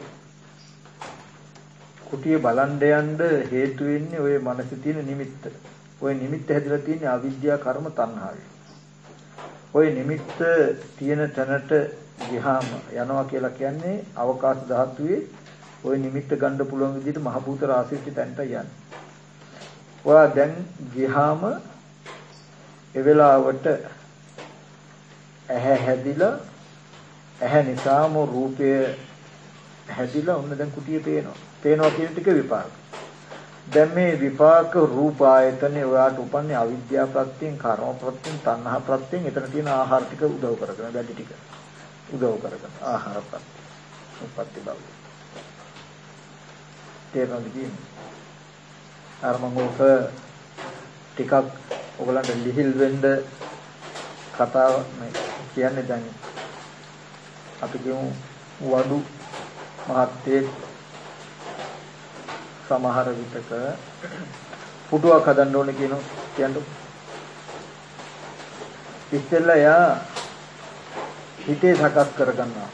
කුටිය බලන්න යන්න හේතු වෙන්නේ ඔය මනසේ තියෙන නිමිත්ත. ඔය නිමිත්ත හැදලා තියෙන්නේ අවිද්‍යා කර්ම තණ්හාවෙන්. ඔය නිමිත්ත තියෙන තැනට ගියාම යනවා කියලා කියන්නේ අවකාශ ධාතුවේ ඔය නිමිත්ත ගන්න පුළුවන් විදිහට මහ භූත රාශියට තැනට යන්නේ. ඔයා දැන් ගියාම ඒ වෙලාවට ඇහැ හැදිලා ඇහැ නිසාම රූපය හැදිලා ඔන්න දැන් කුටිය පේනවා. පේනවා කියන ටික විපාක. දැන් මේ විපාක රූප ආයතනේ ඔයාට උපන්නේ අවිද්‍යාව ප්‍රත්‍යයෙන්, කර්ම ප්‍රත්‍යයෙන්, තණ්හා ප්‍රත්‍යයෙන්. එතන තියෙන ආහාර ටික උදව් කරගෙන, වැඩි ටික උදව් කරගෙන ආහාර ප්‍රත්‍ය. උපත්ති බව. තේරුණාද කියන්නේ? අර මම ඔක ටිකක් ඔයගලන්ට ලිහිල් වෙන්න කතාව කියන්නේ දැන් අපි කියමු වඩු මහත්තයෙක් සමහර විටක පුටුවක් හදන්න ඕනේ කියනකොට ඉස්සෙල්ලා යා හිතේ සකස් කරගන්නවා.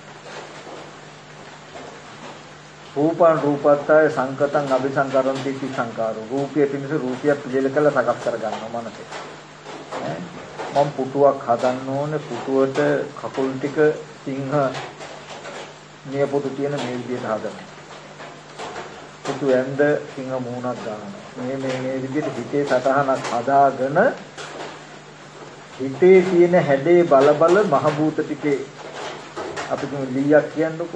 රූපං රූපත්තය සංකතං අபிසංකරන්ති සංකාරෝ. රූපය පිණිස රූපය පිළිල කළ සකස් කරගන්නවා මනසේ. මම පුටුවක් හදන්න ඕනේ. පුටුවට කකුල් ටික සිංහ නියපොතු තියෙන මේ විදිහට හදනවා. පුටු ඇඳ සිංහ මූණක් ගන්නවා. මේ විදිහට හිතේ සතහනක් හදාගෙන හිතේ තියෙන හැඩේ බල මහ භූත ටිකේ අපි කියමු ලීයක් කියන්නකො.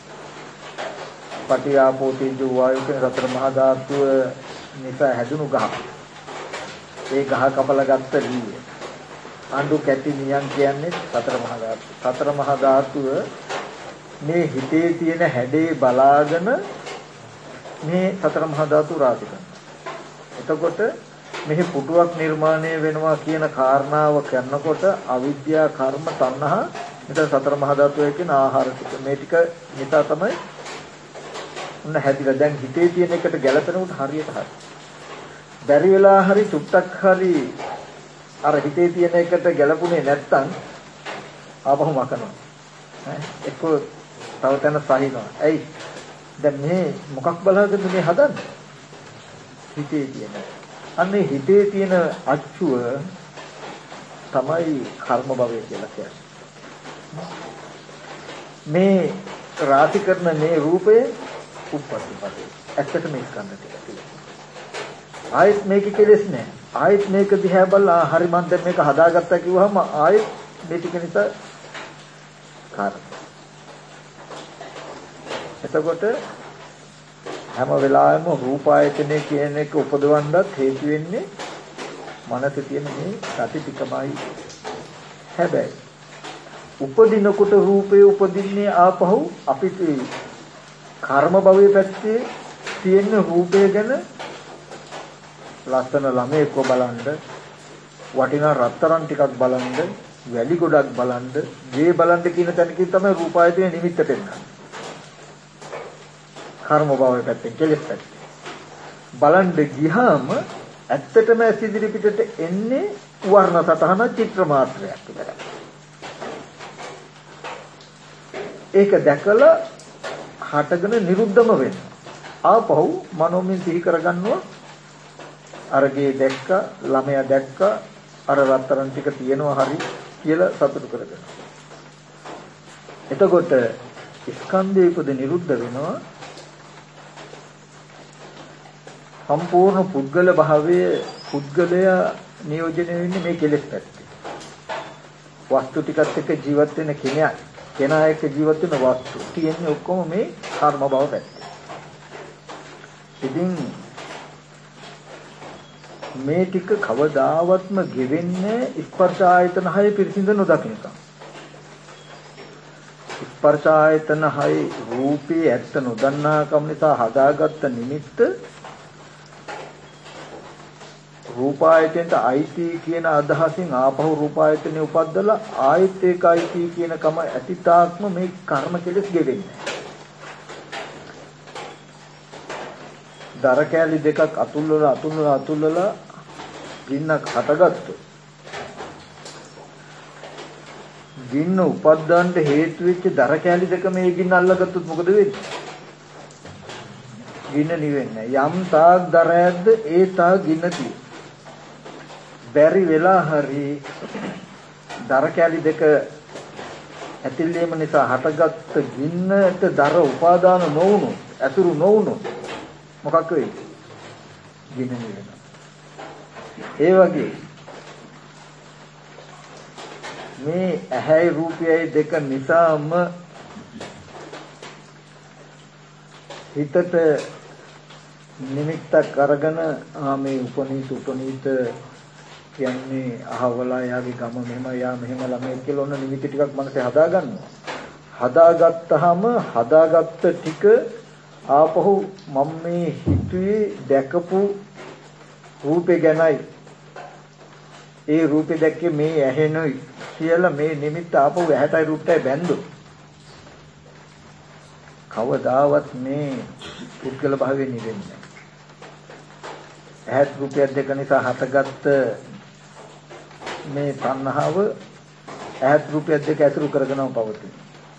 පටි ආපෝ තේජෝ වායු කියන සතර මහා ධාතුව නිසා හැදුණු ගහ. ඒ ගහ කපලා ගත්ත ලීය. අඬු කැටි නියන් කියන්නේ සතර මහා ධාතු. සතර මහා ධාතුව මේ හිතේ තියෙන හැඩේ බලාගෙන මේ සතර මහා ධාතු රාශි කරනවා. එතකොට මෙහි පුටුවක් නිර්මාණය වෙනවා කියන කාරණාව කරනකොට අවිද්‍යා කර්ම තණ්හා මෙතන සතර මහා ධාතුවේ කියන ආහාර ටික මේ ටික නිසා තමයි උන්න හැදිලා දැන් හිතේ තියෙන එකට ගැළපෙනකොට හරියට හරි. බැරි වෙලා හරි චුට්ටක් හරි අර හිතේ තියෙන එකට ගැළපුණේ නැත්තම් ආපහු මකනවා. එක්ක තව තැන සහිනවා. ඇයි? දැන් මේ මොකක් බලාගෙනද මේ හදන්නේ? හිතේ තියෙන. අන්නේ හිතේ තියෙන අච්චුව තමයි කර්ම භවය කියලා කියන්නේ. මේ රාශි කරන මේ රූපය උප්පත්ති භවය. ඇත්තට මේක ගන්න ටික. ආයෙත් මේක කෙලෙස් නෑ. ආයෙත් මේක දිහා බලලා හරි මන් දැන් මේක හදාගත්තා කිව්වහම ආයෙත් මේ ටික නිසා කර්ම. එතකොට හැම වෙලාවෙම රූපායතනය කියන එක උපදවන්නත් හේතු වෙන්නේ මනසේ තියෙන මේ සති ටිකමයි. හැබැයි උපදිනකොට රූපේ උපදින්නේ ආපහු අපිට කර්ම භවයේ පැත්තේ තියෙන රූපය ගැන ලස්සන ළමයෙක්ව බලන්න, වටිනා රත්තරන් ටිකක් බලන්න, වැලි ගොඩක් බලන්න, ගේ බලන්න කියන තැනකින් තමයි රූපායතනය නිමිත්තට එන්නේ. කර්ම භවයේ පැත්තෙන් කෙලෙස් පැත්තෙන් බලන්න ගියාම ඇත්තටම ඇස් ඉදිරි පිටට එන්නේ වර්ණ සතහන චිත්‍ර මාත්‍රයක් විතරයි. ඒක දැකලා හටගෙන නිරුද්ධම වෙනවා. ආපහු මනෝමය සිහි කරගන්නවා අරගේ දැක්ක ළමයා දැක්ක අර රත්තරන් ටික තියෙනවා හරි කියලා සතුටු කරගන්නවා. එතකොට ස්කන්ධය ඉපද නිරුද්ධ වෙනවා. සම්පූර්ණ පුද්ගල භාවයේ පුද්ගලයා නියෝජනය වෙන්නේ මේ කෙලෙස් පැත්තේ. වස්තු ටිකත් එක්ක ජීවත් වෙන කෙනා එක්ක ජීවත් වෙන වස්තු තියෙන්නේ ඔක්කොම මේ කර්ම භව පැත්තේ. ඉතින් මේ ටික කවදාවත්ම ගෙවෙන්නේ ස්පර්ශ ආයතන 6 පිරිසිඳ නොදකින්නකම්. ස්පර්ශ ආයතන 6 රූපේ ඇත්ත නොදන්නාකම නිසා හදාගත්ත නිමිත්ත රූපායතනට අයිති කියන අදහසින් ආපහු රූපායතනේ උපද්දලා ආයත් ඒක අයිති කියන කම ඇතිතාක්ම මේ කර්ම කෙලස් ගෙවෙන්නේ. දර කැලි දෙකක් අතුල්ලලා ගින්නක් හටගත්තු. ගින්න උපද්දන්න හේතු වෙච්ච දර කැලි දෙක මේ ගින්න අල්ලගත්තොත් මොකද වෙන්නේ? ගින්න නිවෙන්නේ. යම් තාක් දර ඇද්ද ඒ තාක් ගින්න තියෙයි. බැරි වෙලා හරි දර කැලි දෙක ඇතිල්ලීම නිසා හටගත්ත ගින්නට දර උපාදාන නොවුණු අතුරු නොවුණු මොකක් වෙයි? ගින්න නිවෙනවා. ඒ වගේ මේ ඇහැයි රූපයයි දෙක නිසාම හිතට නිමිත්තක් අරගෙන මේ උපනීත කියන්නේ අහවලා යාගේ ගම මෙහෙම යා මෙහෙම ළමයි කියලා ඔන්න නිමිති ටිකක් මනසේ හදාගන්නවා. හදාගත්තාම හදාගත්ත ටික ආපහු මම මේ හිතුවේ දැකපු රූපේ ගැනයි. ඒ රූපේ දැක්කේ මේ ඇහෙනයි කියලා මේ නිමිත්ත ආපහු ඇහැටයි රූපයයි බැඳුනොත් කවදාවත් මේ පුද්ගල භාවයෙන් නිවෙන්නේ නැහැ. ඇහත් රූපයක් දෙක නිසා හටගත්ත මේ තණ්හාව ඇහත් රූපයක් දෙක ඇසුරු කරගෙනම පවතින.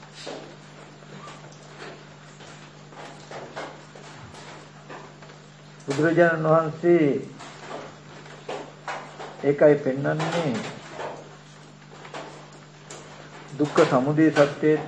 බුදුරජාණන් වහන්සේ ඒකයි පෙන්වන්නේ දුක්ඛ සමුදය සත්‍යයට.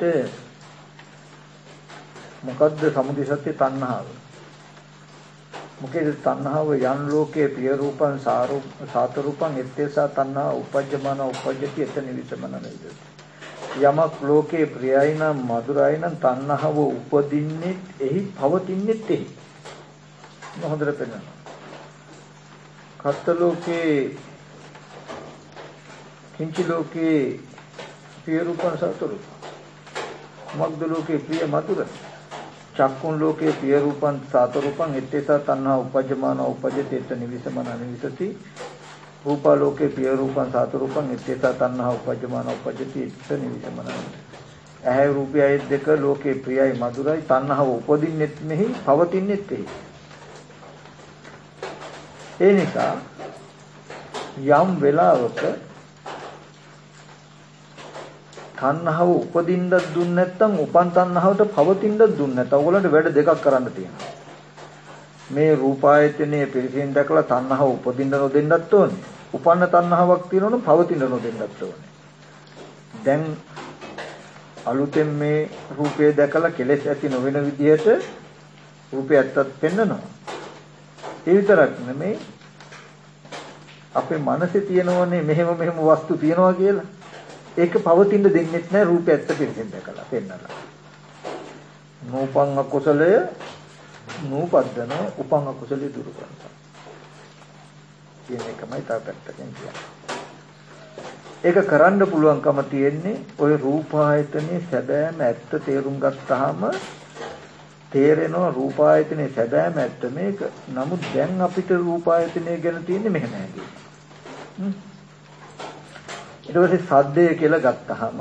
මොකද්ද සමුදය සත්‍ය? තණ්හාව. මොකද තණ්හාව යන් ලෝකේ ප්‍රිය රූපං සාත රූපං එත්තේසා තණ්හා උපජ්ජමන උපජ්ජති එතන විසමන නේද? යමක් ලෝකේ ප්‍රියයි නම් මధుරයි නම් තණ්හාව උපදින්නේ එහි පවතින්නේ එහි. හොඳට පෙන්නනවා. කත්ත ලෝකේ කිංචි ලෝකේ ප්‍රිය රූපං සාත රූපං මග්ද ලෝකේ ප්‍රිය මధుර චක්කුන් ලෝකේ පිය රූපං සාත රූපං එත්තේසා තණ්හා උපජ්ජමාන උපජ්ජති එත නිවිසමන නිවිසති රූප ලෝකේ පිය රූපං සාත රූපං එත්තේසා තණ්හා උපජ්ජමාන උපජ්ජති එත නිවිසමන. ඇහැ රූපයයි දෙක ලෝකේ ප්‍රියයි මధుරයි තණ්හාව උපදින්නෙත් මෙහි පවතින්නෙත් එහි. ඒ නිසා යම් වෙලාවක තණ්හාව උපදින්නත් දුන්නේ නැත්නම් උපන් තණ්හාවට පවතින්නත් දුන්නේ නැත්නම් ඔයගොල්ලන්ට වැඩ දෙකක් කරන්න තියෙනවා. මේ රූපායතනයේ පිරිසින් දැකලා තණ්හාව උපදින්න නොදෙන්නත් ඕනේ. උපන්න තණ්හාවක් තියෙනවනම් පවතින්න නොදෙන්නත් ඕනේ. දැන් අලුතෙන් මේ රූපය දැකලා කෙලෙස් ඇති නොවන විදිහට රූපය ඇත්තත් පෙන්නනවා. ඒ විතරක් නෙමෙයි අපේ මනසේ තියෙනවනේ මෙහෙම වස්තු තියෙනවා කියලා. ඒක පවතින්න දෙන්නේ නැහැ රූපය ඇත්ත පිළිසින් දැකලා පෙන්නලා. නූපං අකුසලය නූපද්දන උපං අකුසලය දුරු කරනවා. කියන එකමයි තාපැත්තකින් කියන්නේ. ඒක කරන්න පුළුවන්කම තියෙන්නේ ওই රූපායතනේ සැබෑම ඇත්ත තේරුම් ගත්තාම තේරෙනවා රූපායතනේ සැබෑම ඇත්ත මේක. නමුත් දැන් අපිට රූපායතනේ ගැන තියෙන්නේ මෙහෙම හැඟීම. ඊට පස්සේ සද්දය කියලා ගත්තාම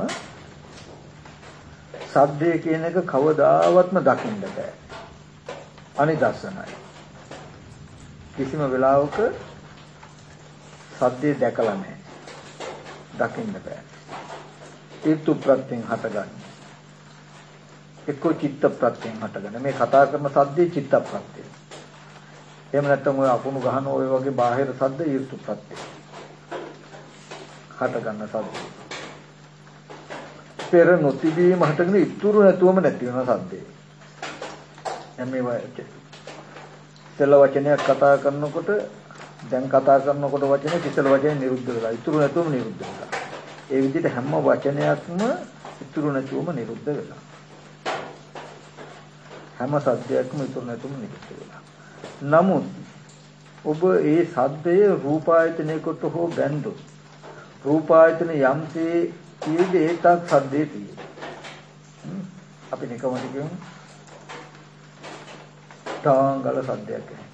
සද්දය කියන එක කවදාවත්ම දකින්න බෑ. අනිදර්ශනයි. කිසිම වෙලාවක සද්දය දැකලා නැහැ. දකින්න බෑ. චිත්ත ප්‍රත්‍යයෙන් හටගන්නේ. එක්ක චිත්ත ප්‍රත්‍යයෙන් හටගන්නේ. මේ කතා කරන සද්දේ චිත්ත ප්‍රත්‍යය. එහෙම නැත්නම් ඔය අකුණු ගහන ඔය වගේ බාහිර සද්ද ඍතු ප්‍රත්‍යය. හට ගන්න සද්ද. පෙර නොතිබීම හටගෙන ඉතුරු නැතුවම නැති වෙන සද්දේ. දැන් මේ ඉතල වචනයක් කතා කරනකොට දැන් කතා කරනකොට වචනේ ඉතල වචනේ නිරුද්ධ වෙලා ඉතුරු නැතුවම නිරුද්ධ වෙලා. ඒ විදිහට හැම වචනයක්ම ඉතුරු නැතුවම නිරුද්ධ වෙලා. හැම සද්දයක්ම ඉතුරු නැතුවම නිරුද්ධ වෙලා. නමුත් ඔබ ඒ සද්දය රූපායතනයකට හෝ බැඳුත් රූපායතන යම්සේ ඊද ඒකක් සද්දේ තියෙන්නේ. අපි නිකමට කියමු තාංගල සද්දයක් එනවා.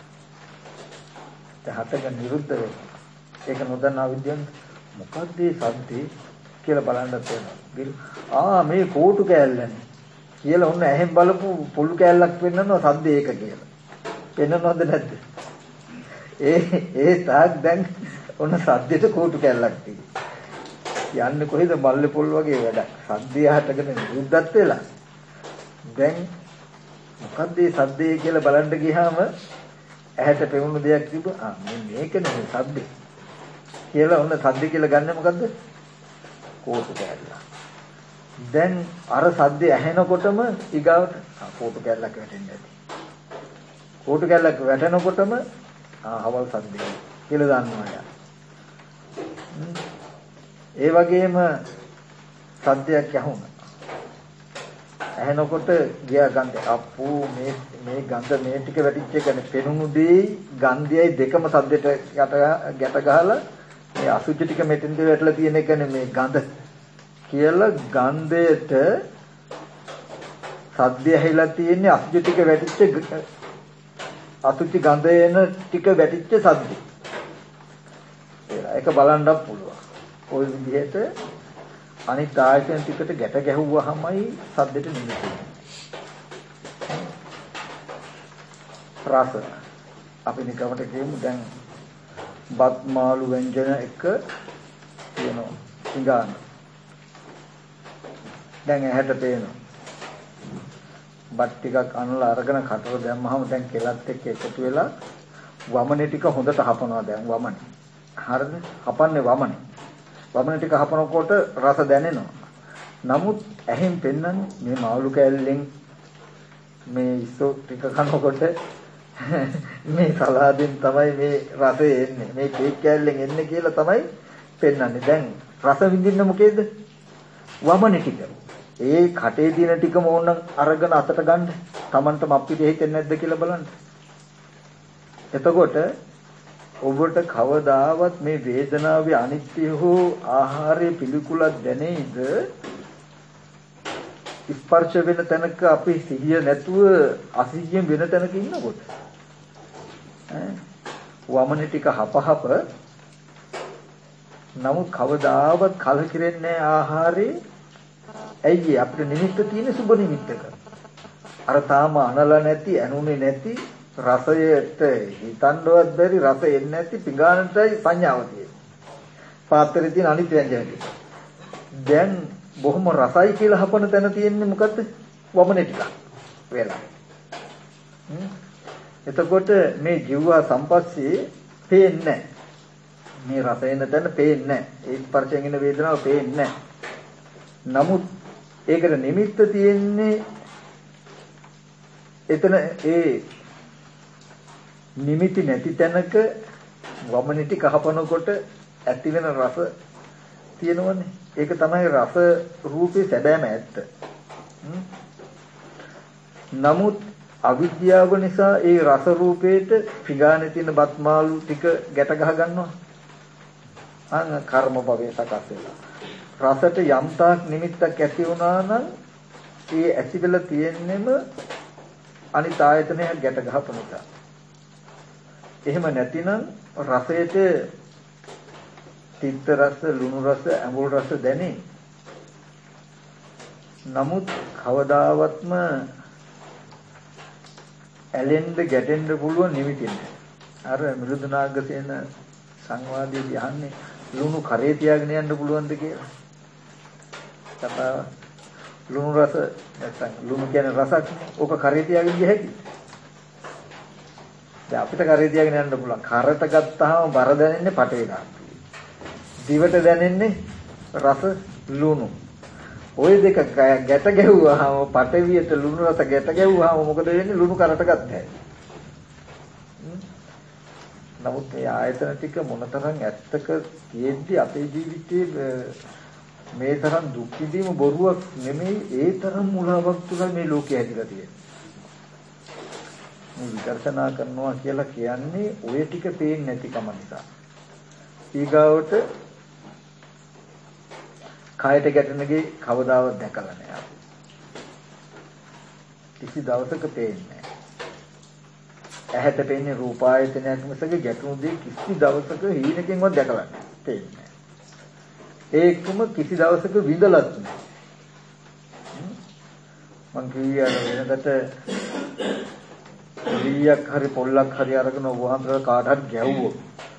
හතක නිරුද්ධ වෙනවා. ඒක නොදන්නා විද්‍යාවෙන් මොකක්ද මේ සද්දේ කියලා බලන්නත් වෙනවා. මේ කෝටු කෑල්ලනේ කියලා ඔන්න ඇහෙන් බලපු පොල් කෑල්ලක් වෙන්නනවා සද්දේ ඒක කියලා. පෙන්නනවද නැද්ද? ඒ තාක් දැන් ඔන්න සද්දේට කෝටු කෑල්ලක් තියෙනවා. යන්නේ කොහෙද මල්ලේ පොල් වගේ වැඩක්. සද්දේ හටගෙන නිරුද්ධත් වෙලා. දැන් මොකද්ද මේ සද්දේ කියලා බලන්න ගියාම ඇහැට පෙවුණු දෙයක් තිබුණා. මේක නෙමෙයි සද්දේ. කියලා ඔන්න සද්දේ කියලා ගන්නෙ මොකද්ද? කෝටු කෑල්ල. දැන් අර සද්දේ ඇහෙනකොටම ඊගාවට කෝටු කෑල්ලක් වැටෙන්නේ නැති. කෝටු කෑල්ලක් වැටෙනකොටම හවල් සද්දේ කියලා දන්නවා යා. ඒ වගේම සද්දයක් ඇහුණා. ඇහෙනකොට ගියා ගන්ධ අප්පෝ මේ ගන්ධ මේ ටික වැටිච්ච එකනේ පෙනුණු දෙයි ගන්ධයයි දෙකම සද්දෙට ගැට ගහලා මේ අසුචි ටික මෙතෙන්ද වැටලා තියෙන එකනේ මේ ගඳ කියලා ගන්ධයට සද්දය ඇහිලා තියෙන්නේ අසුචි ටික වැටිච්ච අසුචි ගඳ එන ටික වැටිච්ච සද්දේ. ඒක බලන්නත් පුළුවන්. ওই විදිහට අනිත් ආයතන ටිකට ගැට ගැහුවාමයි සද්දෙට නිමිති. රස අපි නිකවට කියමු දැන් බත් මාළු ව්‍යංජන එක තියෙනවා සිඟාන. දැන් ඇහැට පේනවා. බත් ටිකක් අනලා අරගෙන කටට දැම්මහම දැන් කෙලත් එක්ක එකතු වෙලා වමනේ ටික හොඳට හපනවා දැන් වමනේ. හරිද? හපන්නේ වමනේ. වමන ටික හපනකොට රස දැනෙනවා. නමුත් ඇහෙන් පෙන්නන්නේ මේ මාළු කෑල්ලෙන් මේ ඉස්සෝ ටික කනකොට මේ සලාදෙන් තමයි මේ රසය එන්නේ. මේ කේක් කෑල්ලෙන් එන්නේ කියලා තමයි පෙන්නන්නේ. දැන් රස විඳින්න මොකේද? වමන ටික. ඒ කටේ දින ටිකම ඕනනම් අරගෙන අතට ගන්න. Tamanටම අපිට හිතෙන්නේ නැද්ද කියලා බලන්න. එතකොට ඔබට කවදාවත් මේ වේදනාවේ අනිත්‍ය හෝ ආහාරයේ පිළිකුලක් දැනෙයිද? ස්පර්ශ වෙන තැනක අපි සිහිය නැතුව අසිහියෙන් වෙන තැනක ඉන්නකොට වමනේ ටික හපහප නමුත් කවදාවත් කලකිරෙන්නේ ආහාරේ. ඇයි අපිට නිමිත්ත තියෙන සුබ නිමිත්තක. අර තාම අනලා නැති ඇනුනේ නැති රසයට හිතන්නවත් බැරි රස එන්නේ නැති පිඟානටයි සංඥාව තියෙන්නේ. පාත්‍රයේ තියෙන අනිත් ව්‍යංජන ටික. දැන් බොහොම රසයි කියලා හපන තැන තියෙන්නේ මොකද්ද? වමනේ ටික. වෙලා. එතකොට මේ ජීවා සම්පස්සේ පේන්නේ මේ රස එන තැන පේන්නේ ඒ ස්පර්ශයෙන් එන වේදනාව පේන්නේ නමුත් ඒකට නිමිත්ත තියෙන්නේ එතන ඒ නිමිති නැති තැනක වමනේ ටික හපනකොට ඇති වෙන රස තියෙනවනේ. ඒක තමයි රස රූපේ සැබෑම ඇත්ත. නමුත් අවිද්‍යාව නිසා ඒ රස රූපේට පිගානේ තියෙන බත් මාළු ටික ගැට ගහ ගන්නවා. අන්න කර්ම භවයේ සකස් වෙනවා. රසට යම්තාක් නිමිත්තක් ඇති වුණා නම් ඒ ඇතිදලා තියෙන්නෙම අනිත් ආයතනයක් ගැට ගහපු නිසා. එහෙම නැතිනම් රසයට තිත්ත රස, ලුණු රස, ඇඹුල් රස දැනේ. නමුත් කවදාවත්ම ඇලෙන්න ගැටෙන්න පුළුවන් නිමිති නැහැ. අර මිලිඳුනාගසේන සංවාදයේදී අහන්නේ ලුණු කරේ තියාගෙන යන්න පුළුවන්ද කියලා. කතාව ලුණු රස නැත්නම් ලුණු කියන්නේ රසක්. ඕක කරේ තියාගෙන ගිය හැකියි. දැන් අපිට කරේ තියාගෙන යන්න පුළුවන්. කරට ගත්තාම බර දැනෙන්නේ පටේ ගන්න. දිවට දැනෙන්නේ රස ලුණු. ওই දෙක ගැට ගැහුවාම පටවියට ලුණු රස ගැට ගැහුවාම මොකද වෙන්නේ? ලුණු කරට ගත්තා. නමුත් මේ ආයතන ටික මොනතරම් ඇත්තක තියෙද්දි අපේ ජීවිතේ මේ තරම් දුක් විඳීම බොරුවක් නෙමෙයි, ඒ තරම් මුලාවක් තුල මේ ලෝකය හැදිලා තියෙන්නේ. මේ විදර්ශනා කරනවා කියලා කියන්නේ ඔය ටික පේන්නේ නැතිකම නිසා. ඊගාවට කායට ගැටෙනගේ කවදාවත් දැකලා නැහැ. කිසි දවසක පේන්නේ නැහැ. ඇහැට පේන්නේ රූපායතනයක් මිසක ගැටුණු දෙයක් කිසි දවසක හීනකින්වත් දැකලා නැහැ. පේන්නේ නැහැ. ඒකම කිසි දවසක විඳලත් නැහැ. මං කියනවා වෙනකට ලීයක් හරි පොල්ලක් හරි අරගෙන වහඳලා කාට හරි ගැව්වොත්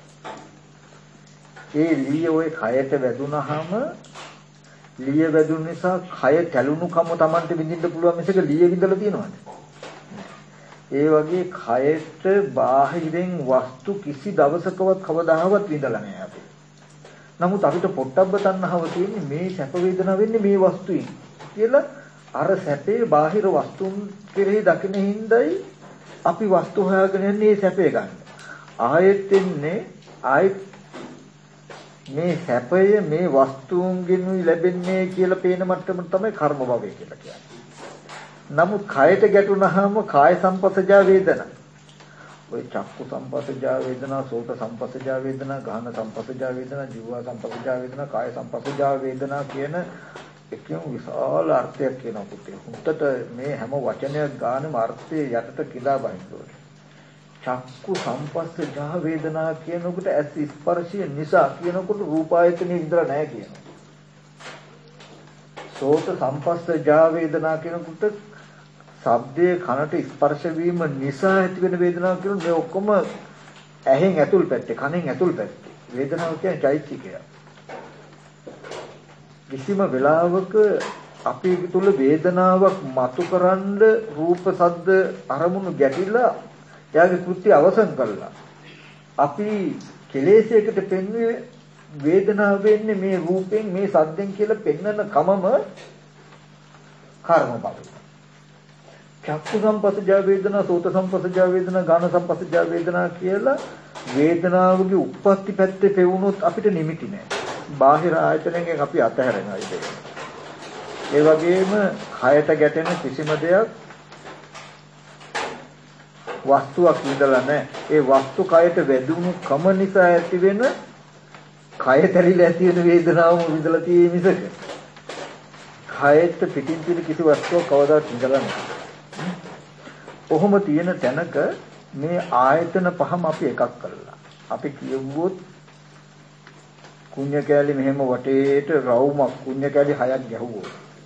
ඒ ලීය ওই කයට වැදුනහම ලීය වැදුන නිසා කය කැළුණු කම Tamante විඳින්න පුළුවන් මිසක ලීය විඳලා තියනවද? ඒ වගේ කයට බාහිරින් වස්තු කිසි දවසකවත් කවදාවත් විඳලා නැහැ අපි. නමුත් අපිට පොට්ටබ්බ තණ්හාව තියෙන්නේ මේ සැප වේදනා වෙන්නේ මේ වස්තුයින් කියලා අර සැපේ බාහිර වස්තුන් කෙරෙහි දකින හිඳයි අපි වස්තු හොයාගෙන යන්නේ සැපේ ගන්න. ආයෙත් එන්නේ ආයෙත් මේ සැපය මේ වස්තුන්ගෙනුයි ලැබෙන්නේ කියලා පේන මට්ටම තමයි කර්ම භවය කියලා කියන්නේ. නමුත් කයට ගැටුනහම කාය සංපස්සජා වේදනා. ඔය චක්කු සංපස්සජා වේදනා, සෝත සංපස්සජා වේදනා, ගාහන සංපස්සජා වේදනා, ජීව සංපස්සජා වේදනා, කාය සංපස්සජා වේදනා කියන එකම විශාල අර්ථයක් කියනවා පුතේ. උන්ට මේ හැම වචනයක් ගානම අර්ථය යටට කිලා බහිනවා. චක්කු සංපස්සජා වේදනා කියනකොට ඇස් ස්පර්ශය නිසා කියනකොට රූපායතනෙ විතර නැහැ කියනවා. සෝත සංපස්සජා වේදනා කියනකොට ශබ්දයේ කනට ස්පර්ශ වීම නිසා ඇතිවෙන වේදනාව කියනවා. මේ ඔක්කොම ඇහෙන් ඇතුල් පැත්තේ, කනෙන් ඇතුල් පැත්තේ. වේදනාව කියන්නේ චෛත්‍යකය. කිසිම වෙලාවක අපි තුල වේදනාවක් මතුකරන රූප සද්ද අරමුණු ගැටිලා එයාගේ කෘත්‍ය අවසන් කළා. අපි කෙලෙසයකට පෙන්වන්නේ වේදනාව වෙන්නේ මේ රූපෙන් මේ සද්දෙන් කියලා පෙන්වන කමම කර්ම බව. චක්කු සංපස්සජා වේදනා, සෝත සංපස්සජා වේදනා, ගාන සංපස්සජා වේදනා කියලා වේදනාවගේ උප්පත්ති පැත්තේ පෙවුනොත් අපිට නිමිති නැහැ. බාහිර ආයතනයෙන් අපි අතහැරෙනවා ඒක. ඒ වගේම කයට ගැටෙන කිසිම දෙයක් වස්තුවක් විඳලා නැහැ. ඒ වස්තු කයට වැදුණු කම නිසා ඇතිවෙන කය තැරිලා ඇති වෙන වේදනාවම විඳලා තියෙන්නේ මිසක කයට පිටින් පිට කිසි වස්තුවක් කවදාවත් විඳලා නැහැ. කොහොම තියෙන තැනක මේ ආයතන පහම අපි එකක් කළා. අපි කියවුවොත් කුණ්‍ය කැලි මෙහෙම වටේට රවුමක් කුණ්‍ය කැලි 6ක් ගැහුවොත්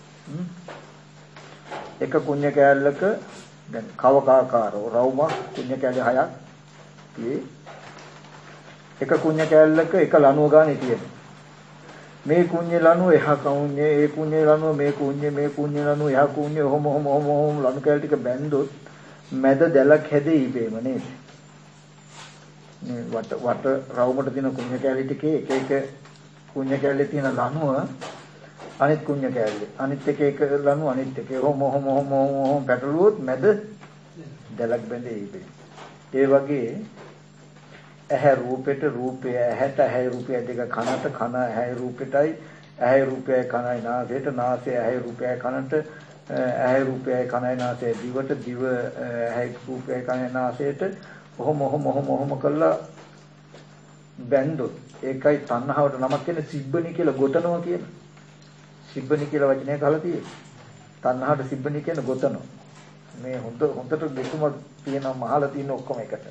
එක කුණ්‍ය කැලලක දැන් කවකාකාරව රවුමක් කුණ්‍ය කැලි 6ක් tie එක කුණ්‍ය කැලලක එක ලණුව ගානේ තියෙනවා. මේ කුණ්‍ය ලණුව එහා කුණ්‍ය, ඒ කුණ්‍ය ලණුව මේ කුණ්‍ය ලණුව එහා කුණ්‍ය ඔහොම ලණු කැලි ටික බැන්දොත් මැද දැලක් හැදෙයි ඉබේම නේද? මේ වට රවුමට තියෙන කුණ්‍ය කැලි ටිකේ එක කුණ්‍ය කැලේ තියෙන ලණුව අනිත් කුණ්‍ය කැලේ අනිත් එක ලණුව අනිත් එක ඔහොම පැටලුවොත් මැද දැලක් බැඳෙයි ඉබේ. ඒ වගේ ඇහැ රූපෙට රූපය ඇහැට ඇහැ රූපය දෙක කනට කන ඇහැ රූපෙටයි ඇහැ රූපයයි කනයි නාසයට නාසය ඇහැ රූපයයි කනට ඇහැ රූපයයි කනයි නාසය දිවට දිව ඇහැ රූපයයි කනයි නාසයට ඔහොම කළා බැන්දොත් ඒකයි තණ්හාවට නමක් කියන්නේ සිබ්බනි කියලා ගොතනවා කියන සිබ්බනි කියලා වචනයක් අහලා තියෙන්නේ. තණ්හාවට සිබ්බනි කියන ගොතනවා. මේ හොඳට දෙකම තියෙනවා මහලා තියෙන ඔක්කොම එකට.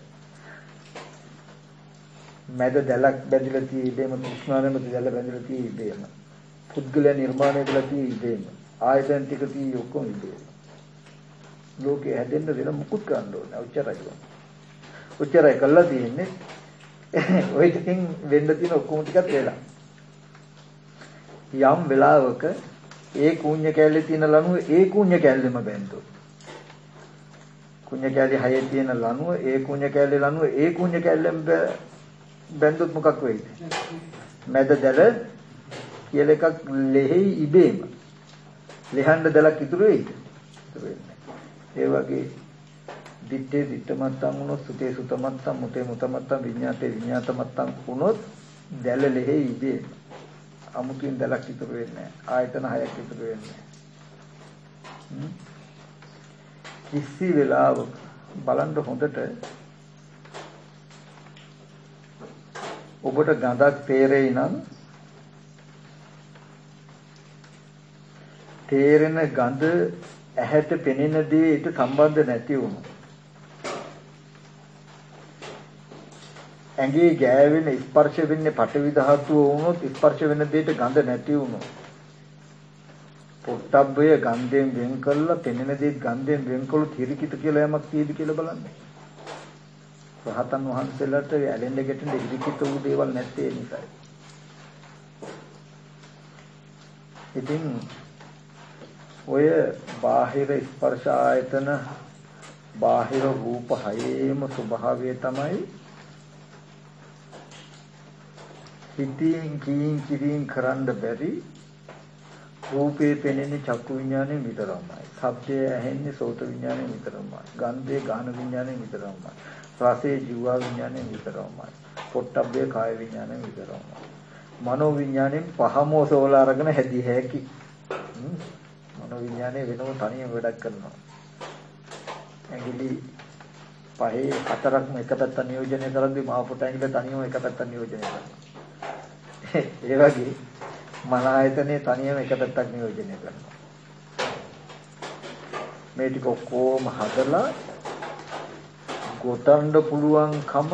මැද දැලක් බැඳිලා තියෙද්දිම තෘෂ්ණාවෙම දැල බැඳිලා තියෙද්දිම පුද්ගල නිර්මාණය වෙලා තියෙද්දිම ආයතන ටික තියෙ ඔක්කොම ඉදේ. ලෝකේ හැදෙන්න වෙන මුකුත් කරන්න ඕනේ. උච්චරයි කළා තියෙන්නේ. ඔය ටිකෙන් වෙන්න තියෙන ඔක්කොම ටිකත් වෙලා. යම් වෙලාවක ඒ කුණ්‍ය කැලේ තියෙන ලණුව ඒ කුණ්‍ය කැලේම බැඳුවා. කුණ්‍ය කැලේ හයේ තියෙන ලණුව ඒ කුණ්‍ය කැලේ ලණුව ඒ කුණ්‍ය කැලේම බැඳුත් මොකක් වෙයිද? මැද දැල කියලා එකක් ලෙහෙයි ඉබේම. ලිහන්න දැලක් ඉතුරු වෙයිද? ඉතුරු වෙන්නේ. ඒ වගේ දිත්තේ දිත්තමත්තම් වුණොත් සුතේ සුතමත්තම් මුතේ මුතමත්තම් විඤ්ඤාතේ විඤ්ඤාතමත්තම් වුණොත් දැල ලෙහෙ ඉදී අමුතුවෙන් දැලක් ඉතුරු වෙන්නේ නැහැ. ආයතන හයක් ඉතුරු වෙන්නේ නැහැ. කිසි වෙලාවක බලන්න හොඳට ඔබට ගඳක් තේරෙයි නම් තේරෙන ගඳ ඇහැට පෙනෙන දේට සම්බන්ධ නැති වුණු ඇඟේ ගෑවෙන ස්පර්ශ වෙන්නේ පඨවි ධාතුව වුණොත් ස්පර්ශ වෙන දෙයට ගඳ නැති වුණු පොට්ටබ්බය ගන්ධයෙන් වෙන් කළා පෙනෙන දේත් ගන්ධයෙන් වෙන් කළොත් හිරිකිත කියලා යමක් තියෙද කියලා බලන්න. රහතන් වහන්සේලාට ඇලෙන්න ගැටෙන්න හිරිකිත වූ දේවල් නැත්තේ නිසායි. ඉතින් ඔය බාහිර ස්පර්ශ ආයතන බාහිර රූප හයේම ස්වභාවය තමයි හිතින් කියින් කරන්න බැරි රූපේ පෙනෙන්නේ චක්කු විඥාණයෙන් විතරමයි. ශබ්දය ඇහෙන්නේ සෝත විඥාණයෙන් විතරමයි. ගන්ධය ගාන විඥාණයෙන් විතරමයි. රසය ජීව විඥාණයෙන් විතරමයි. පොට්ටබ්බේ කාය විඥාණයෙන් විතරමයි. මනෝ විඥාණයෙන් පහමෝ සෝල අරගෙන හැදී හැකි. මනෝ විඥාණය වෙනම තනියම වැඩක් කරනවා. ඇඟිලි පහේ හතරක්ම එක පැත්තට නියෝජනය කරද්දී මහ පොට ඇඟිල්ල තනියම එක පැත්තට නියෝජනය කරනවා. ඒ වගේ මන ආයතනේ තනියම එක පැත්තක් නියෝජනය කරනවා. මේ ටික කොහොම හදලා ගොතන්න පුළුවන්කම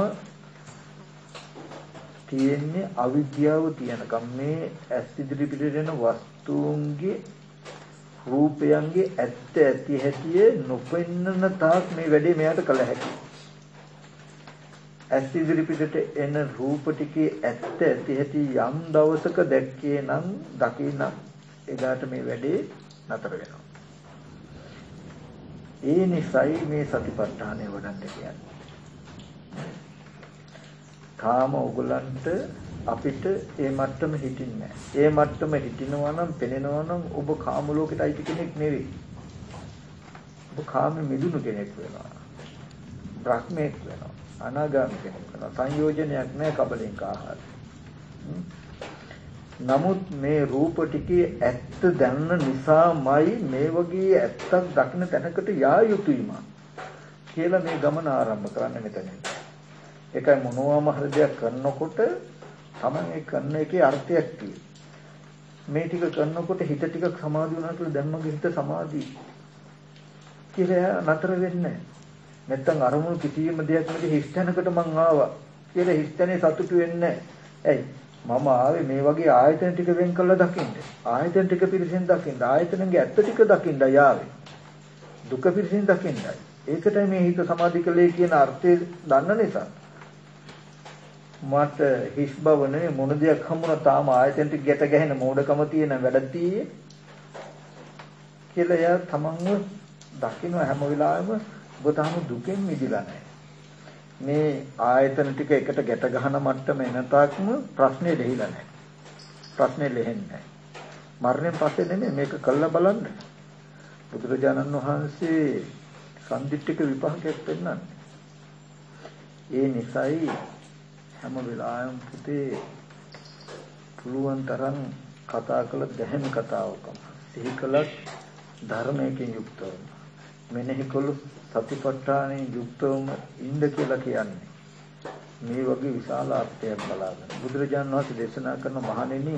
තියෙන්නේ අවිද්‍යාව තියනකම් මේ ඇස් ඉදිරි පිටට එන වස්තුන්ගේ රූපයන්ගේ ඇත්ත ඇති හැටි නොපෙන්නන තාක් මේ වැඩේ මෙයාට කළ හැකියි. ඇස් ඉදිරි පිටට එන රූප ටිකේ ඇත්ත ඇති හැටි යම් දවසක දැක්කේ නම් දකින්න එදාට මේ වැඩේ නතර වෙනවා. ඒ නිසයි මේ සතිපට්ඨානය වඩන්න කියන්නේ. තාම ඔයගලන්ට අපිට ඒ මට්ටම හිටින්නේ නැහැ. ඒ මට්ටම හිටිනවා නම් පෙනෙනවා නම් ඔබ කාම ලෝකෙට අයිති කෙනෙක් නෙවෙයි. ඔබ කාම මිදුණු කෙනෙක් වෙනවා. බ්‍රහ්මෙක් වෙනවා. අනාගාමී කෙනෙක් වෙනවා. සංයෝජනයක් නැහැ කබලෙන්ක ආහාර. නමුත් මේ රූප ටිකේ ඇත්ත දැනන නිසාමයි මේ වගේ ඇත්තක් දකින්න තැනකට යා යුතුයම කියලා මේ ගමන ආරම්භ කරන්න මෙතනින්. ඒකයි මොනවාම හරි දෙයක් කරනකොට තමන් ඒ කරන එකේ අර්ථයක් තියෙනවා. මේ ටික කරනකොට හිත ටිකක් සමාධි වුණා කියලා දැන් මගේ හිත සමාධි කියලා නතර වෙන්නේ නැහැ. නැත්තම් අරමුණු කිසියම් දෙයක් නැති හිස්තැනකට මං ආවා කියලා හිස්තැනේ සතුටු වෙන්නේ නැහැ. ඇයි? මම ආවේ මේ වගේ ආයතන ටික වෙන් කළා දකින්න. ආයතන ටික පිරිසින් දකින්න. ආයතනගේ ඇත්ත ටික දකින්න යාවේ. දුක පිරිසින් දකින්නයි. ඒකටයි මේ හිත සමාධි කළේ කියන අර්ථය දන්න නිසා. මට හිස් බව නෙවෙයි මොන දෙයක් හම්බුණා තාම ආයතන ටික ගැට ගැහෙන මෝඩකම තියෙන වැඩක් තියෙන්නේ. කියලා යා තමන්ව දකින්න හැම වෙලාවෙම ඔබ තාම දුකෙන් මිදිලා නැහැ. මේ ආයතන ටික එකට ගැට ගහන මට්ටම එනතාක්ම ප්‍රශ්නේ දෙහිලා නැහැ. ප්‍රශ්නේ ලෙහෙන්නේ නැහැ. මරණයෙන් පස්සේ නෙමෙයි මේක කළා බලන්න. බුදුරජාණන් වහන්සේ සම්දිට්ඨික විපාකයක් පෙන්නන්නේ. ඒ නිසායි හැම වෙලාවෙම පුතේ පුළුවන් තරම් කතා කළ දැහැමි කතාවකම සිහි කළත් ධර්මයෙන් යුක්තව මෙනෙහි කළොත් සතිපට්ඨානයෙන් යුක්තවම ඉන්න කියලා කියන්නේ මේ වගේ විශාල අර්ථයක් බලාගෙන බුදුරජාණන් වහන්සේ දේශනා කරන මහණෙනි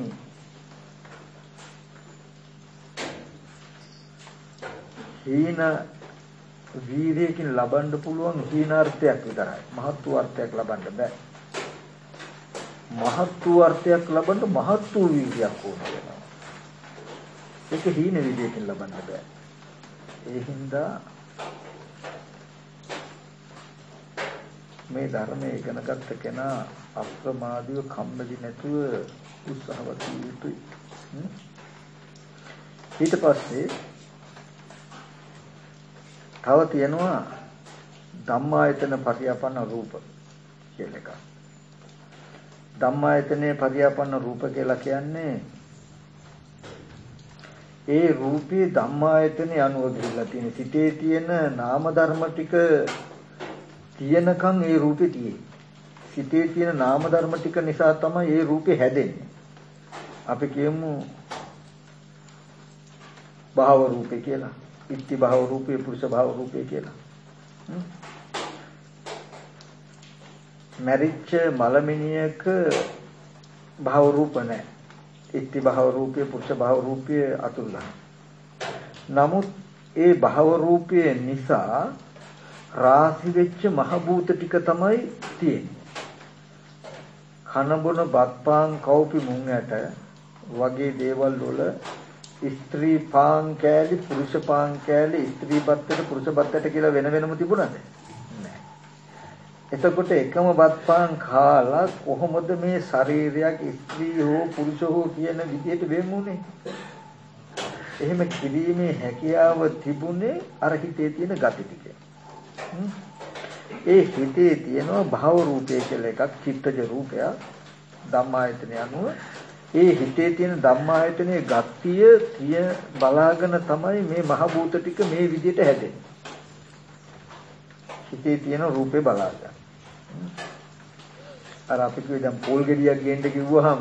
හීන වීර්යයෙන් ලබන්න පුළුවන් හීනාර්ථයක් විතරයි මහත් වූ අර්ථයක් ලබන්න බෑ මහත් වූ අර්ථයක් ලබන්න මහත් වූ වීර්යයක් ඕන වෙනවා ඒක හීන වීර්යයෙන් ලබන්න බෑ ඒ හින්දා මේ ධර්මයේ ඉගෙන ගන්න කෙනා අප්‍රමාදීව කම්මැලි නැතුව උත්සාහවත් යුතුයි. ඊට පස්සේ තව තියෙනවා ධම්මායතන පරියාපන්න රූප කියලා එකක්. ධම්මායතනේ පරියාපන්න රූප කියලා කියන්නේ ඒ රූපේ ධම්මායතනේ අනුව ගිහිල්ලා තියෙන සිතේ තියෙන නාම ධර්ම ටික තියෙනකන් ඒ රූපේ තියෙන්නේ. සිතේ තියෙන නාම ධර්ම ටික නිසා තමයි ඒ රූපේ හැදෙන්නේ. අපි කියමු භාව රූපේ කියලා. ඉත්ති භාව රූපේ, පුරුෂ භාව රූපේ කියලා. මරිච්ච මලමිනියක භාව රූප නැහැ. ඉත්ති භාව රූපේ, පුරුෂ භාව රූපේ අතුල්ලා. නමුත් ඒ භාව රූපය නිසා රාශි වෙච්ච මහ භූත ටික තමයි තියෙන්නේ. කන බොන බත්පාන් කව්පි මුං ඇට වගේ දේවල් වල ස්ත්‍රී පාන් කෑලි, පුරුෂ පාන් කෑලි, ස්ත්‍රී බත්තට පුරුෂ බත්තට කියලා වෙන වෙනම තිබුණාද? නැහැ. එතකොට එකම බත්පාන් කාලා කොහොමද මේ ශරීරයක් ස්ත්‍රී හෝ පුරුෂ හෝ කියන විදිහට වෙමුනේ? එහෙම කිරීමේ හැකියාව තිබුණේ අර හිතේ තියෙන gati ටික. ඒ හිතේ තියෙනවා භව රූපය කියලා එකක්, චිත්තජ රූපයක් ධම්මායතනය අනුව. ඒ හිතේ තියෙන ධම්මායතනයේ ගතිය බලාගෙන තමයි මේ මහ භූත ටික මේ විදිහට හැදෙන්නේ. හිතේ තියෙන රූපේ බලාගෙන. අර අපි කිව්වේ දැන් පොල් ගෙඩියක් ගේන්න කිව්වහම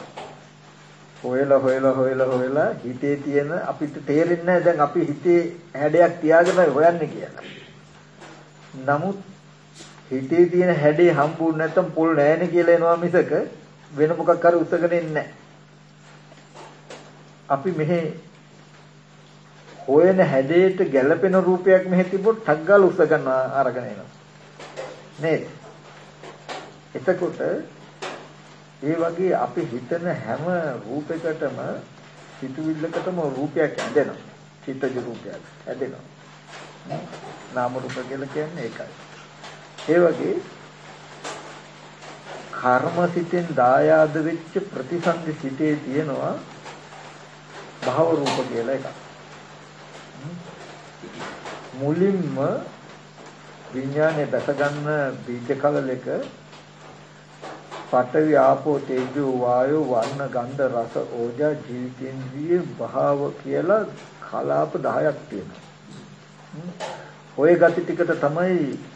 හොයලා හිතේ තියෙන අපිට තේරෙන්නේ නැහැ දැන් අපි හිතේ හැඩයක් තියාගෙන හොයන්නේ කියලා. නමුත් හිතේ තියෙන හැඩේ හම්බුනේ නැත්තම් පොල් නැහැනේ කියලා එනවා මිසක වෙන මොකක් හරි උසගෙන එන්නේ නැහැ. අපි මෙහි හොයන හැඩයට ගැළපෙන රූපයක් මෙහි තිබුත් ටක් ගාලා උස ගන්න අරගෙන එනවා. නේද? එතකොට ඒ වගේ අපි හිතන හැම රූපයකටම සිතුවිල්ලකටම රූපයක් ඇදෙනවා. චිත්තජ රූපයක් ඇදෙනවා. නාම රූප කියලා කියන්නේ ඒකයි. ඒ වගේ කර්ම සිතෙන් දායාද වෙච්ච ප්‍රතිසන්දි සිතේ තියෙනවා භව රූප කියලා එකක්. මුලින්ම විඥානය දැක ගන්න බීජ කලලක පඨවි ආපෝ තේජෝ වායෝ වර්ණ ගන්ධ රස ඕජා ජීවිතේන්ද්‍රිය භාව කියලා කලාප 10ක් තියෙනවා. ඔය ගති ටිකට තමයි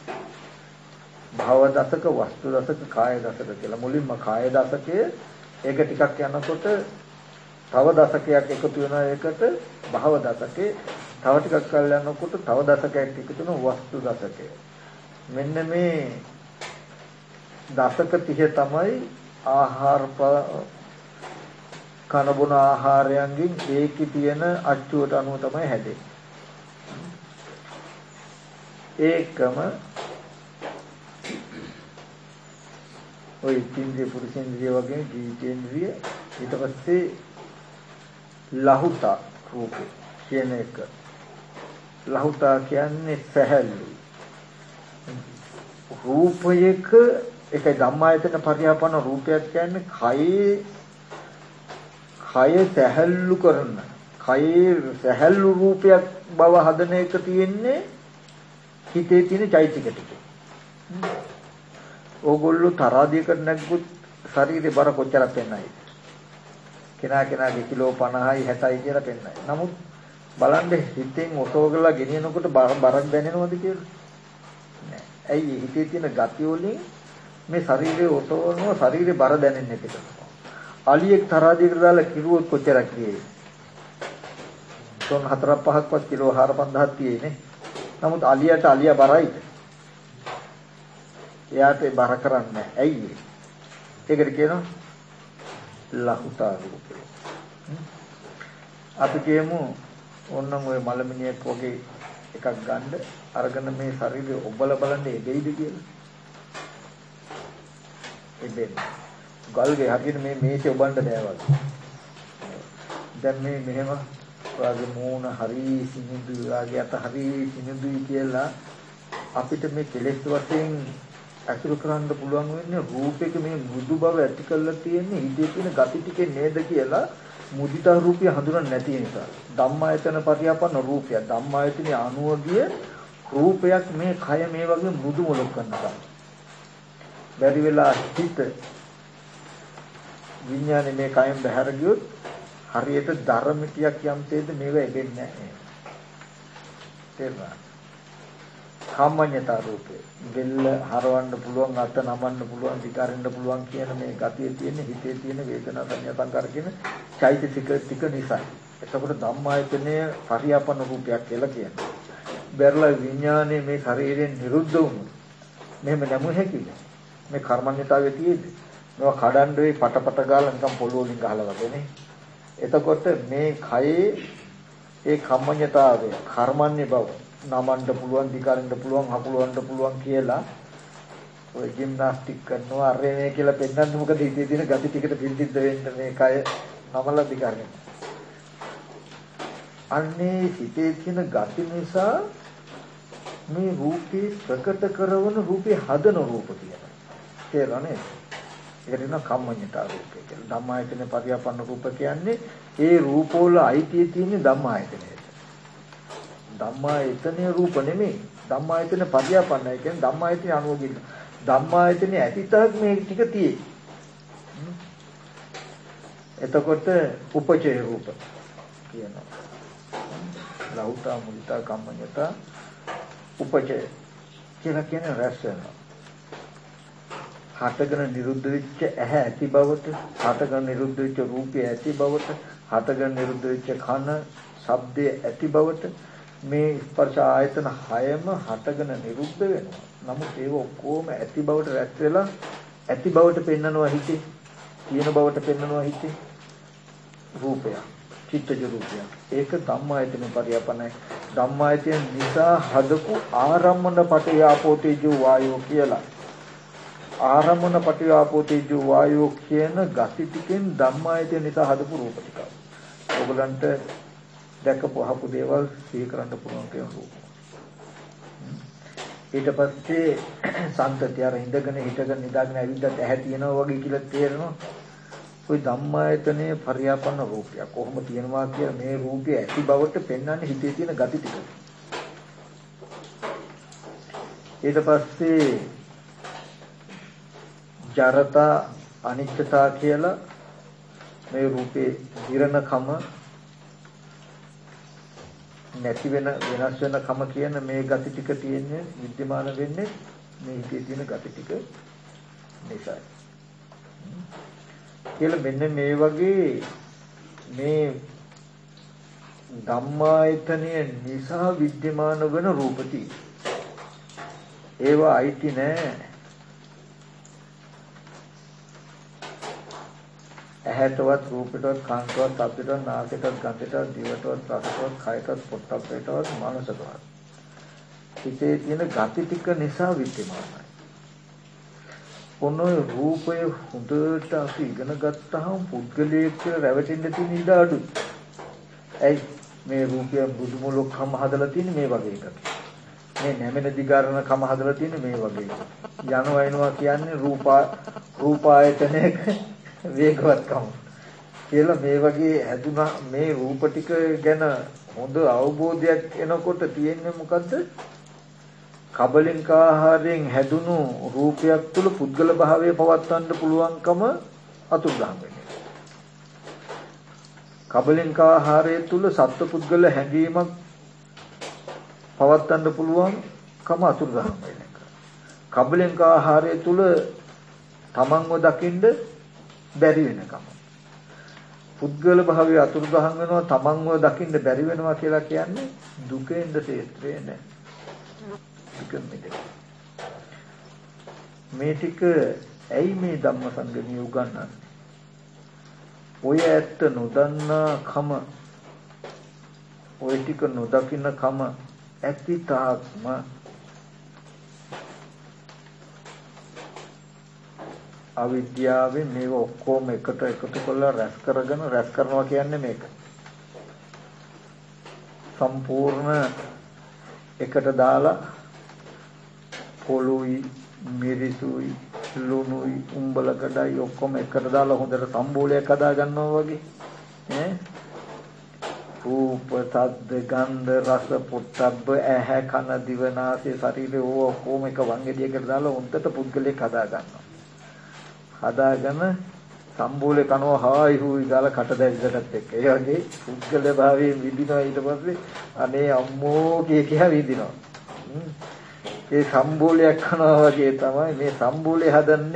භව දසක, වස්තු දසක, කාය දසක කියලා. මුලින්ම කාය දසකය ඒක ටිකක් යනකොට තව දසකයක් එකතු වෙනවා ඒකට භව දසකේ. තව ටිකක් කල් යනකොට තව දසකයක් එකතු වෙනවා වස්තු දසකය. මෙන්න මේ දසක 30 තමයි ආහාර කන බොන ආහාරයන්ගෙන් ඒකේ තියෙන අච්චුවට අනුව තමයි හැදෙන්නේ. ඒකම ඔය ඉන්ද්‍රිය පුරුෂේන්ද්‍රිය වගේ ජීවිතේන්ද්‍රිය ඊට පස්සේ ලහුතා රූපේ කියන එක. ලහුතා කියන්නේ සැහැල්ලු රූපයක ඒකයි ධම්මායතන පරිහාපන රූපයක් කියන්නේ කය සැහැල්ලු කරන කයේ සැහැල්ලු රූපයක් බව හදන එක තියෙන්නේ හිතේ තියෙන චෛතසික ටික. ඕගොල්ලෝ තරාදියකට නැග්ගොත් ශරීරේ බර කොච්චරක් වෙනවද? කෙනාගේ කිලෝ 50යි 60යි කියලා පෙන්නයි. නමුත් බලන්න හිතෙන් ඔසවගලා ගෙනියනකොට බරක් දැනෙනවද කියලා? නෑ. ඇයි හිතේ තියෙන ගති වලින් මේ ශරීරයේ ඔසවනවා ශරීරේ බර දැනෙන්නේ නැතිකම. අලියෙක් තරාදියකට දාලා කිරුවොත් කොච්චරක් කියේ? තොන් 4-5ක්වත් කිලෝ 4-5000ක් තියෙන්නේ. නමුත් අලියට අලියා බරයිද? එයාට බර කරන්නේ ඇයි? ඒකට කියනවා ලහුතා රූපය. අපි කියමු ඕනනම් ওই මලමිනියක් වගේ එකක් ගන්න අරගෙන මේ ශරීරය ඔබලා බලන්න එබෙයිද කියලා. එබෙන්න. ගල්ගේ හරියට මේ මේසේ ඔබන්න බෑ වගේ. දැන් මේ මෙහෙම ඔයාගේ මූණ හරි සිනිඳුයි, ඔයාගේ අත හරි සිනිඳුයි කියලා අපිට මේ කෙලෙස් වශයෙන් අසුරු කරන්න පුළුවන් වෙන්නේ රූපයක මේ බුදු බව ඇති කරලා තියෙන්නේ හිතේ තියෙන gati ටිකේ නේද කියලා මුදිතා රූපය හඳුනන්නේ නැති නිසා. ධම්මායතන පරිහාපන රූපය ධම්මායතනේ අනුව ගිය රූපයක් මේ කය මේ වගේ මෘදු මොලක් කරනවා. බැරි වෙලා හිත විඥානේ මේ කයෙන් බහැර ගියොත් හරියට ධර්මිතියක් යම්සේද මේව එදෙන්නේ නැහැ. තේරුණා? කම්මඤ්ඤතා රූපේ බෙල්ල හරවන්න පුළුවන්, අත නමන්න පුළුවන්, විකාරෙන්න පුළුවන් කියන මේ ගතිය තියෙන හිතේ තියෙන වේදනා සංඥා සංකාර කියන චෛතසික ටික නිසා. එතකොට ධම්මායතනය පරියාපන්න රූපයක් කියලා කියනවා. බැරලා විඥානයේ මේ ශරීරයෙන් නිරුද්ධ වුණු මෙහෙම නැමු හැකිද? මේ කර්මඤ්ඤතාවයේ තියෙන්නේ. මේවා කඩන්න වෙයි පටපට ගාලා නිකන් පොළොව වලින් ගහලා වගේනේ. එතකොට මේ කයේ ඒ කම්මඤ්ඤතාවය කර්මන්නේ බව නමන්න පුළුවන්, දිගාරින්න පුළුවන්, හකුලවන්න පුළුවන් කියලා ඔය ජිම්නාස්ටික් කරනවා අරේ කියලා පෙන්නන්නේ මොකද හිතේ තියෙන gati ටිකට පිළිසිද්ධ වෙන්න මේ කය නමලා දිගාරින්න. අන්නේ හිතේ තියෙන gati නිසා මේ රූපේ ප්‍රකට කරන රූපේ හදන රූප කියනවා. තේරෙන්නේ? ඒකට කියනවා කම්මඤ්ඤතා රූපය කියලා. ධම්මායතන පරියාපන්න රූප කියන්නේ ඒ රූපවල අයිතිය තියෙන ධම්මායතනයට. ධම්මායතනේ රූප නෙමෙයි. ධම්මායතන පරියාපන්නයි කියන්නේ ධම්මායතනේ අනුව ගින්න. ධම්මායතනේ ඇතිතක් මේ ටික තියෙයි. එතකොට උපචය රූප කියනවා. ලෞතා මුදිතා කම්මඤ්ඤතා උපචය කියලා කියන රැස් වෙනවා. හටගෙන නිරුද්ධ වෙච්ච ඇහැ ඇති බවට, හටගෙන නිරුද්ධ වෙච්ච රූපය ඇති බවට, හටගෙන නිරුද්ධ වෙච්ච කන, ශබ්දය ඇති බවට මේ ස්පර්ශ ආයතන හයම හටගෙන නිරුද්ධ වෙනවා. නමුත් ඒව ඔක්කොම ඇති බවට රැස් වෙලා ඇති බවට පෙන්නනවා හිතේ. තියෙන බවට පෙන්නනවා හිතේ. රූපය, චිත්තජ රූපය. ඒක ධම්මායතන පරියාපන්නයි. ධම්මායතන නිසා හදපු ආරම්මන පටේ ආපෝ තේජෝ වායෝ කියලා. ආරම්මන පටේ ආපෝ තේජෝ වායෝ කියන ගති ටිකෙන් ධම්මායතන නිසා හදපු රූප ටික. ඔයගලන්ට දැකපු අහපු දේවල් සිහි කරන්න පුළුවන් කියන රූප. ඊට පස්සේ සම්තතිය අර ඉඳගෙන හිටගෙන නිදාගෙන ඇවිද්දත් ඇහැ තියෙනවා වගේ කියලා තේරෙනවා. ওই ධම්මායතනයේ පරියාපන්න රූපයක් කොහොම තියෙනවා කියලා මේ රූපය ඇති බවට පෙන්වන්නේ හිතේ තියෙන gati ටික. ඊට පස්සේ ජරතා අනිත්‍යතා කියලා මේ රූපේ දිරණකම නැති වෙන වෙනස් වෙන කම කියන මේ gati ටික තියෙන්නේ විද්‍යමාන වෙන්නේ මේ හිතේ තියෙන gati ටික නිසා. කියලා මෙන්න මේ වගේ මේ ධම්මායතනය නිසා විද්‍යමාන වෙන රූපති. ඒවා අයිති නෑ ඇහැටවත්, රූපයටවත්, කාන්තවත්, අපිටවත්, නාසයටවත්, ගන්ධයටවත්, දිවටවත්, රසටවත්, කයටවත්, පොට්ටබ්බයටවත්, මනසටවත්. හිතේ තියෙන gati ටික නිසා විද්‍යමානයි. ඔනෝ රූපය හොඳට අපි ඉගෙන ගත්තාම පුද්ගලයෙක් කියලා රැවටෙන්න තියෙන ඉඩ අඩුයි. ඇයි මේ රූපය බුදුමුලක්කම හදලා තියෙන්නේ මේ වගේ එකක්. මේ නැමෙන දිගාරණ කම හදලා තියෙන්නේ මේ වගේ එකක්. යනවා එනවා කියන්නේ රූපායතනයක වේගවත්කම. කියලා මේ වගේ හැදුනා මේ රූප ටික ගැන හොඳ අවබෝධයක් එනකොට තියෙන්නේ මොකද්ද? කබලින්ක ආහාරයෙන් හැදුණු රූපයක් තුල පුද්ගල භාවය පවත්වන්න පුළුවන්කම අතුරුදහන් වෙනවා. කබලින්ක ආහාරය තුල සත්ව පුද්ගල හැඟීමක් පවත්වන්න පුළුවන්කම අතුරුදහන් වෙනවා. කබලින්ක ආහාරය තුල තමන්ව දකින්න බැරි වෙනකම. පුද්ගල භාවය අතුරුදහන් වෙනවා, තමන්ව දකින්න බැරි වෙනවා කියලා කියන්නේ දුකෙන්ද ශේත්‍රේ නෑ. මේ ටික ඇයි මේ ධම්මසංගමයේ උගන්වන්නේ? ඔය ඇත්ත නොදන්නා කම, ඔය ටික නොදකින්න කම ඇති තාක්ම අවිද්‍යාවෙන් මේක ඔක්කොම එකතු කරලා රැස් කරනවා කියන්නේ මේක. සම්පූර්ණ එකට දාලා පොළොයි, මිරිසුයි, ලුණුයි, උඹලකඩයි ඔක්කොම එකට දාලා හොඳට සම්බෝලයක් හදා ගන්නවා වගේ. රූප, ශබ්ද, ගන්ධ, රස, පොට්ටබ්බ, ඇහැ, කන, දිව, නාසය, ශරීරය ඔක්කොම එක වංගෙඩියකට දාලා හොඳට පුද්ගලයෙක් හදා ගන්නවා. හදාගෙන සම්බෝලේ කනවා හායි හුයි ගාලා කට දැරිලටත් එක්ක. ඒ වගේ පුද්ගල භාවයෙන් විඳිනවා ඊට පස්සේ අනේ අම්මෝ කිය විඳිනවා. ඒ සම්බෝලයක් කනවා වගේ තමයි මේ සම්බෝලේ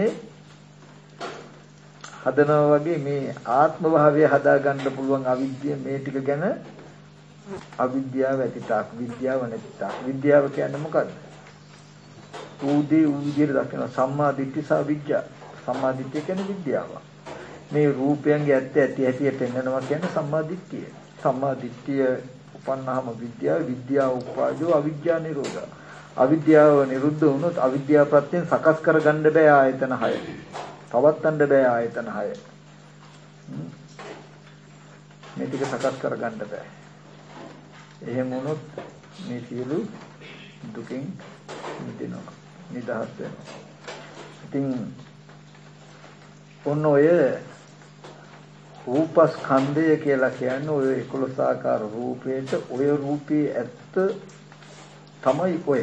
හදනවා වගේ මේ ආත්ම භාවය හදාගන්න පුළුවන් අවිද්‍යාව මේ ටික ගැන අවිද්‍යාව ඇතිතාක් විද්‍යාව නැතිතාක්. විද්‍යාව කියන්නේ මොකද්ද? ඌදී ඌදිර දකින සම්මා දිට්ඨි සහ විද්‍යාව. සම්මා දිට්ඨිය කියන්නේ විද්‍යාව. මේ රූපයන්ගේ ඇත්ත ඇති පෙන්වනවා කියන්නේ සම්මා දිට්ඨිය. සම්මා දිට්ඨිය උපන්නාම විද්‍යාව උපාදෝ අවිද්‍යාව නිරෝධ. අවිද්‍යාව නිරුද්ධ වුණොත් අවිද්‍යාව ප්‍රත්‍යයෙන් සකස් කරගන්න බෑ ආයතන 6. පවත්තන්න බෑ ආයතන 6. මේ ටික සකස් කරගන්න බෑ. එහෙම වුණොත් මේ සියලු දුකින් මිදෙනවා. නිදහස් වෙනවා. ඉතින් ඔන්න ඔය රූපස්කන්ධය කියලා කියන්නේ ඔය 11 ආකාර රූපේට ඔය රූපේ ඇත්ත තමයි ඔය.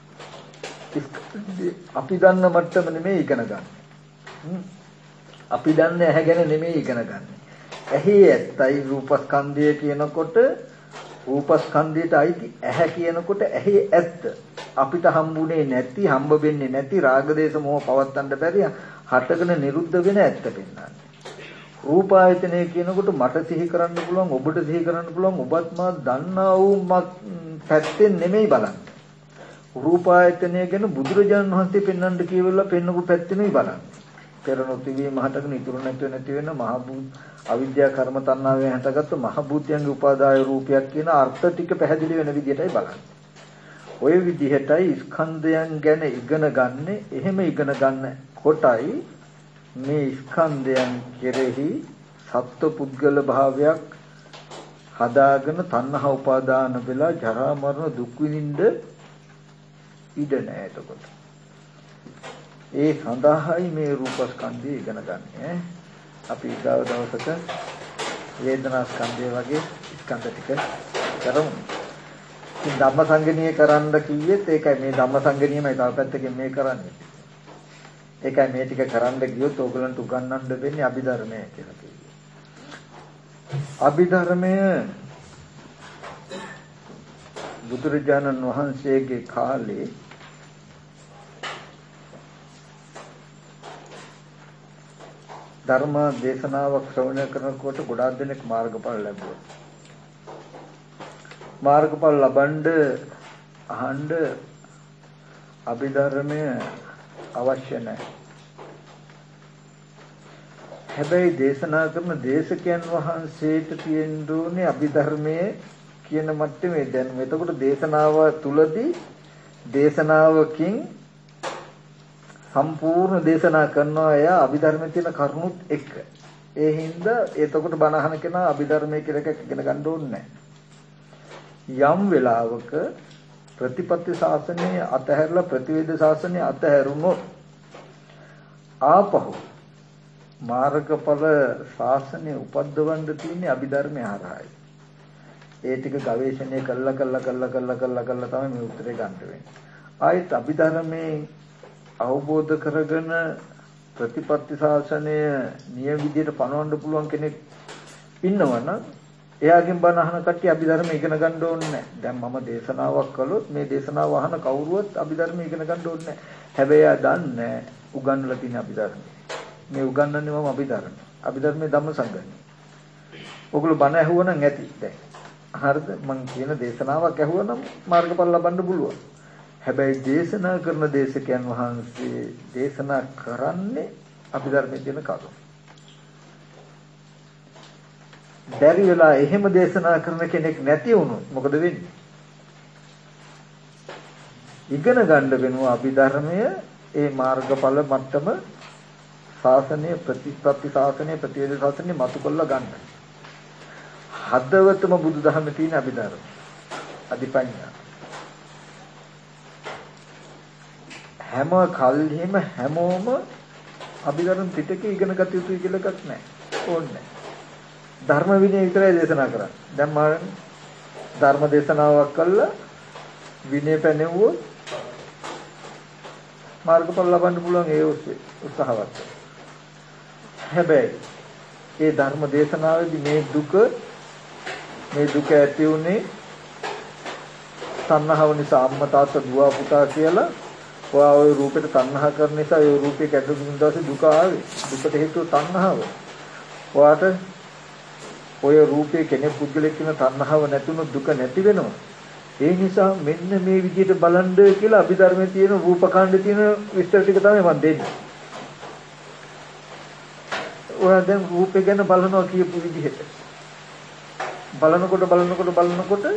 අපි දන්න මට්ටම නෙමෙයි ඉගෙන ගන්න. අපි දන්නේ ඇහැ ගැන නෙමෙයි ඉගෙන ගන්න. ඇහි ඇත්තයි රූපස්කන්ධය කියනකොට රූපස්කන්ධයට අයිති ඇහැ කියනකොට ඇහි ඇත්ත. අපිට හම්බුනේ නැති හම්බ වෙන්නේ නැති රාගදේශ මොහ පවත්තන්න බැරි හටගෙන නිරුද්ධ වෙන ඇත්ත පෙන්වන්නේ. රූපායතනය කියනකොට මට සිහි කරන්න පුළුවන් ඔබට සිහි කරන්න පුළුවන් ඔබත් මා දන්නා වූ පැත්තෙන් නෙමෙයි බලන්නේ. රූපායතනය ගැන බුදුරජාණන් වහන්සේ පෙන්වන්න කියවලා පෙන්වපු පැත්තෙනුයි බලන්නේ. පෙර නොතිවීම හටගෙන ඉතුරු නැති වෙන මහ භූත අවිද්‍යා කර්ම තණ්හාවෙන් හටගත්තු මහ භූතයන්ගේ උපාදාය රූපයක් කියන අර්ථ ටික පැහැදිලි වෙන විදිහටයි බලන්නේ. ඔය විදිහටයි ස්කන්ධයන් ගැන ඉගෙන ගන්න. එහෙම ඉගෙන ගන්න කොටයි මේ ස්කන්ධයන් කෙරෙහි සත්ව පුද්ගල භාවයක් හදාගෙන තණ්හා උපාදාන වෙලා ජරා මරණ දුක් විඳින්න ඉඩ නැහැ. එතකොට ඒ සඳහායි මේ රූපස්කන්ධය ඉගෙන ගන්න. අපි ඊගාව දවසක වේදනා ස්කන්ධය වගේ ස්කන්ධ ටික කරමු. ඉතින් ධම්මසංගණීය කරන්න කිව්වෙත් ඒකයි මේ ධම්මසංගණීයමයි තව පැත්තකින් මේ කරන්නේ. ඒකයි මේ ටික කරන්න ගියොත් ඕගලන්ට උගන්වන්න වෙන්නේ අභිධර්මය කියලා කිව්වේ. අභිධර්මය බුදුරජාණන් වහන්සේගේ කාලේ ධර්ම දේශනාවක් ශ්‍රවණය කරනකොට ගොඩාක් දෙනෙක් මාර්ගඵල ලැබුවා. මාර්ගඵල ලබනද අහන්න අභිධර්මය අවශ්‍ය නැහැ. හැබැයි දේශනා කරන දේශකයන් වහන්සේට තියෙන්න ඕනේ අභිධර්මයේ කියන මට්ටමේ දැනුම. එතකොට දේශනාව තුලදී දේශනාවකින් සම්පූර්ණ දේශනා කරනවා එයා අභිධර්මයේ තියෙන කරුණුත් එක්ක. ඒ හින්දා එතකොට බණ අහන කෙනා අභිධර්මයේ කියලා එකක් ඉගෙන ගන්න ඕනේ නැහැ. යම් වෙලාවක ප්‍රතිපත්ති ශාසනය අතහැරලා ප්‍රතිවේද ශාසනය අතහැරුණොත් ආපහු මාර්ගඵල ශාසනය උපද්දවන්න තියෙන්නේ අභිධර්මය හරහායි. ඒ ටික ගවේෂණය කළා තමයි මේ උත්තරේ ගන්න වෙන්නේ. ආයෙත් අභිධර්මයේ අවබෝධ කරගෙන ප්‍රතිපත්ති ශාසනය නියම විදිහට පනවන්න පුළුවන් කෙනෙක් ඉන්නවනම් එයාගෙන් බණ අහන කට්ටිය අභිධර්ම ඉගෙන ගන්න ඕනේ නැහැ. දැන් මම දේශනාවක් කළොත් මේ දේශනාව අහන කවුරුවත් අභිධර්ම ඉගෙන ගන්න ඕනේ නැහැ. හැබැයි එයා දන්නේ උගන්වලා තියෙන අභිධර්ම. මේ උගන්වන්නේ මම අභිධර්ම. අභිධර්මයේ ධම්මසංගණි. ඔගොල්ලෝ බණ ඇහුවනම් ඇති දැන්. හරිද? මම කියන දේශනාවක් ඇහුවනම් මාර්ගඵල ලබන්න පුළුවන්. හැබැයි දේශනා කරන දේශකයන් වහන්සේ දේශනා කරන්නේ අභිධර්මයේ තියෙන කරුණු. බැරි වෙලා එහෙම දේශනා කරන කෙනෙක් නැති වුණොත් මොකද වෙන්නේ? ඉගෙන ගන්න වෙනවා අභිධර්මය ඒ මාර්ගඵල මට්ටම ශාසනීය ප්‍රතිපත්ති ශාසනීය ප්‍රතිවේද ශාසනීය මතු කරලා ගන්න. හදවතම බුදුදහමේ තියෙන අභිධර්ම අධිපඤ්ඤා හැම කල්හිම හැමෝම අභිධර්ම පිටකේ ඉගෙන ගත යුතුයි කියලා එකක් නැහැ. ඕනේ. ධර්ම විනය විතරයි දේශනා කරන්නේ. දැන් මම ධර්ම දේශනාවක් කළා විනය පැනෙවුවොත් මාර්ගඵල ලබන්න පුළුවන් ඒ ඔස්සේ උත්සාහවත්. හැබැයි ඒ ධර්ම දේශනාවේදී මේ දුක ඇති උනේ තණ්හාව නිසා අම්මා තාත්තා දුව පුතා කියලා ඔයා ওই රූපෙට තණ්හා කරන නිසා ඒ රූපේ කැඩුණු දවසේ දුක ආවේ. දුකට හේතුව තණ්හාව. ඔයාට ඔය රූපේ කෙනෙක් පුද්ගලෙක් කියන තණ්හාව නැතුණු දුක නැති වෙනවා. ඒ නිසා මෙන්න මේ විදිහට බලන්න කියලා අභිධර්මයේ තියෙන රූපකාණ්ඩේ තියෙන විස්තර ටික තමයි මම දෙන්නේ. ඔයා දැන් රූපේ ගැන බලනවා කියපු විදිහට බලනකොට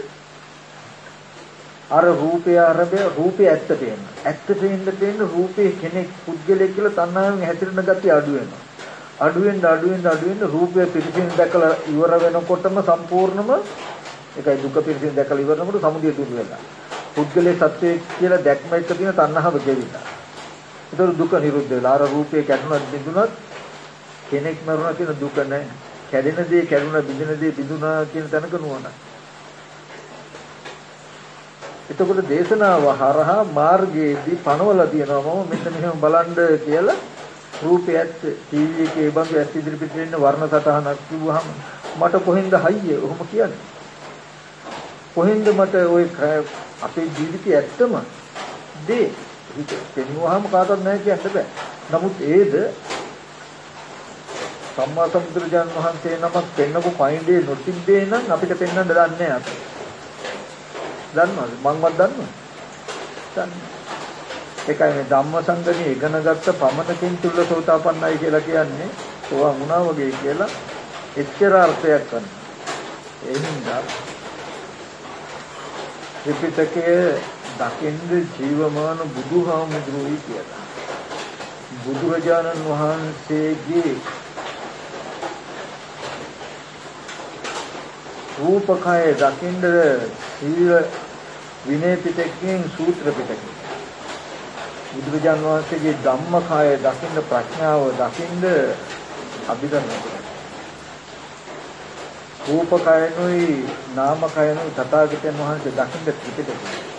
අර රූපය රූපේ ඇත්ත පේනවා. ඇත්ත පේන්න රූපේ කෙනෙක් පුද්ගලයෙක් කියලා තණ්හාවෙන් හැතිරෙන ගතිය අඩු වෙනවා. අඩු වෙන්න රූපය පිටින් දැකලා ඉවර වෙනකොටම සම්පූර්ණම ඒකයි දුක පිටින් දැකලා ඉවර වෙනකොට සමුදය දුර වෙනවා. පුද්ගලයේ සත්‍යය කියලා දැක්ම එක තියෙන තණ්හාව ගෙවිලා. ඒතර දුක නිරුද්ධ වෙලා අර රූපේ කැඩුණත් බිඳුණත් කෙනෙක් මරුණා කියන දුක නැහැ. කැඩෙන දේ කැඩුණා බිඳෙන දේ බිඳුණා කියන තැනක නුවණ. එතකොට දේශනාව හරහා මාර්ගයේදී පනවලා තියෙනවා මම මෙන්න මෙහෙම බලන්න කියලා රූපය ඇත්ත ටීවී එකේ බඳු ඇත් ඉදිරිපිට ඉන්න වර්ණ සටහනක් කිව්වහම මට කොහෙන්ද හයිය ඔහොම කියන්නේ කොහෙන්ද මට ওই අපේ ජීවිතය ඇත්තම දේ හිත පෙන්වුවාම කාටවත් නැහැ කියන්න බෑ. නමුත් ඒද සම්මා සම්බුදුරජාණන් වහන්සේ නමක් පෙන්නපු පයින්ඩේ නොතිබ්බේ නම් අපිට පෙන්වන්න දන්නේ නැහැ අපි. දන්නවද? මංවත් දන්නවද? දන්නේ. ඒකයි මේ ධම්මසංගණී ඉගෙන ගත්ත පමණකින් තුල්ලසෝතාපන්නයි කියලා කියන්නේ සෝවා වුණා වගේ කියලා එච්චර අර්ථයක් ගන්න. ඒ හින්දා ත්‍රිපිටකයේ දකින්න ජීවමාන බුදුහාමුදුරුවෝ කියලා. බුදුරජාණන් වහන්සේගේ රූපකය දකින්න සීල විනය පිටකයෙන් සූත්‍ර පිටකයෙන් බුදුරජාණන් වහන්සේගේ ධම්මකය දකින්න ප්‍රඥාව දකින්න අභිධර්ම රූපකයනුයි නාමකයනුයි තථාගතයන් වහන්සේ දකින්න ත්‍රිපිටකය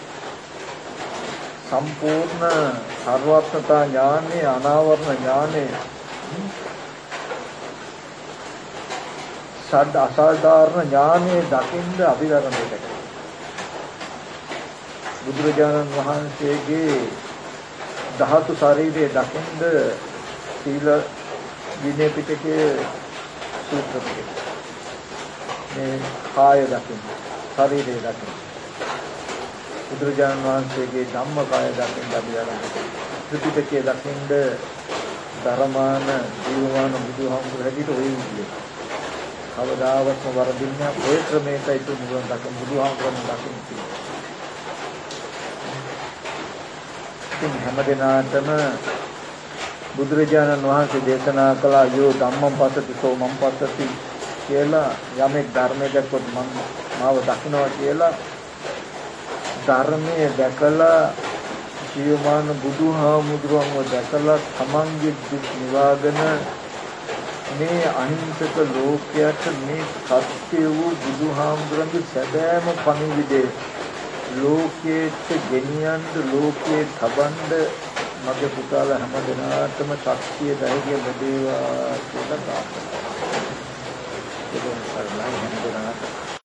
සම්පූර්ණ සර්වඥතා ඥානෙ අනාවරණ ඥානෙ සද්ද අසාධාරණ ඥානෙ දකින්න අභිධර්ම පිටකය බුදුරජාණන් වහන්සේගේ ධාතු ශරීරයේ දකින්ද සීල විනය පිටකයේ සූත්‍ර පිටකය මේ කාය දකින්න ශරීරයේ දකින්න බුදුරජාණන් වහන්සේගේ ධම්මකාය දකින්න අභිධර්ම ත්‍රිපිටකයේ දකින්න ධර්මාන ජීවමාන බුදුහාමුදුර හැටියට ඔය විදිහට කවදාවත්ම වරදින්නේ ඔය ක්‍රමයකයි තුනුවන් දකින්න බුදුහාමුදුරන් දකින්න තියෙන්නේ. හැම දිනාටම බුදුරජාණන් වහන්සේ දේශනා කළ යෝ ධම්මං පස්සති සෝ මං පස්සති කියලා යමෙක් ධර්මයේ දැක්කොත් මාව දකින්නවා කියලා ධර්මයේ දැකලා ජීවමාන බුදුහාමුදුරුවන්ව දැකලා තමන්ගේ දුක් නිවාගෙන මේ අහිංසක ලෝකයට මේ සත්‍ය වූ බුදුහාමුදුරන්ගේ සැබෑම පණිවිඩය ලෝකයට ගෙනියන්න ලෝකයේ තබන්න මගේ පුතාලා හැම දිනාටම ශක්තිය ධෛර්යය ලැබේවා කියලා ප්‍රාර්ථනා කරනවා.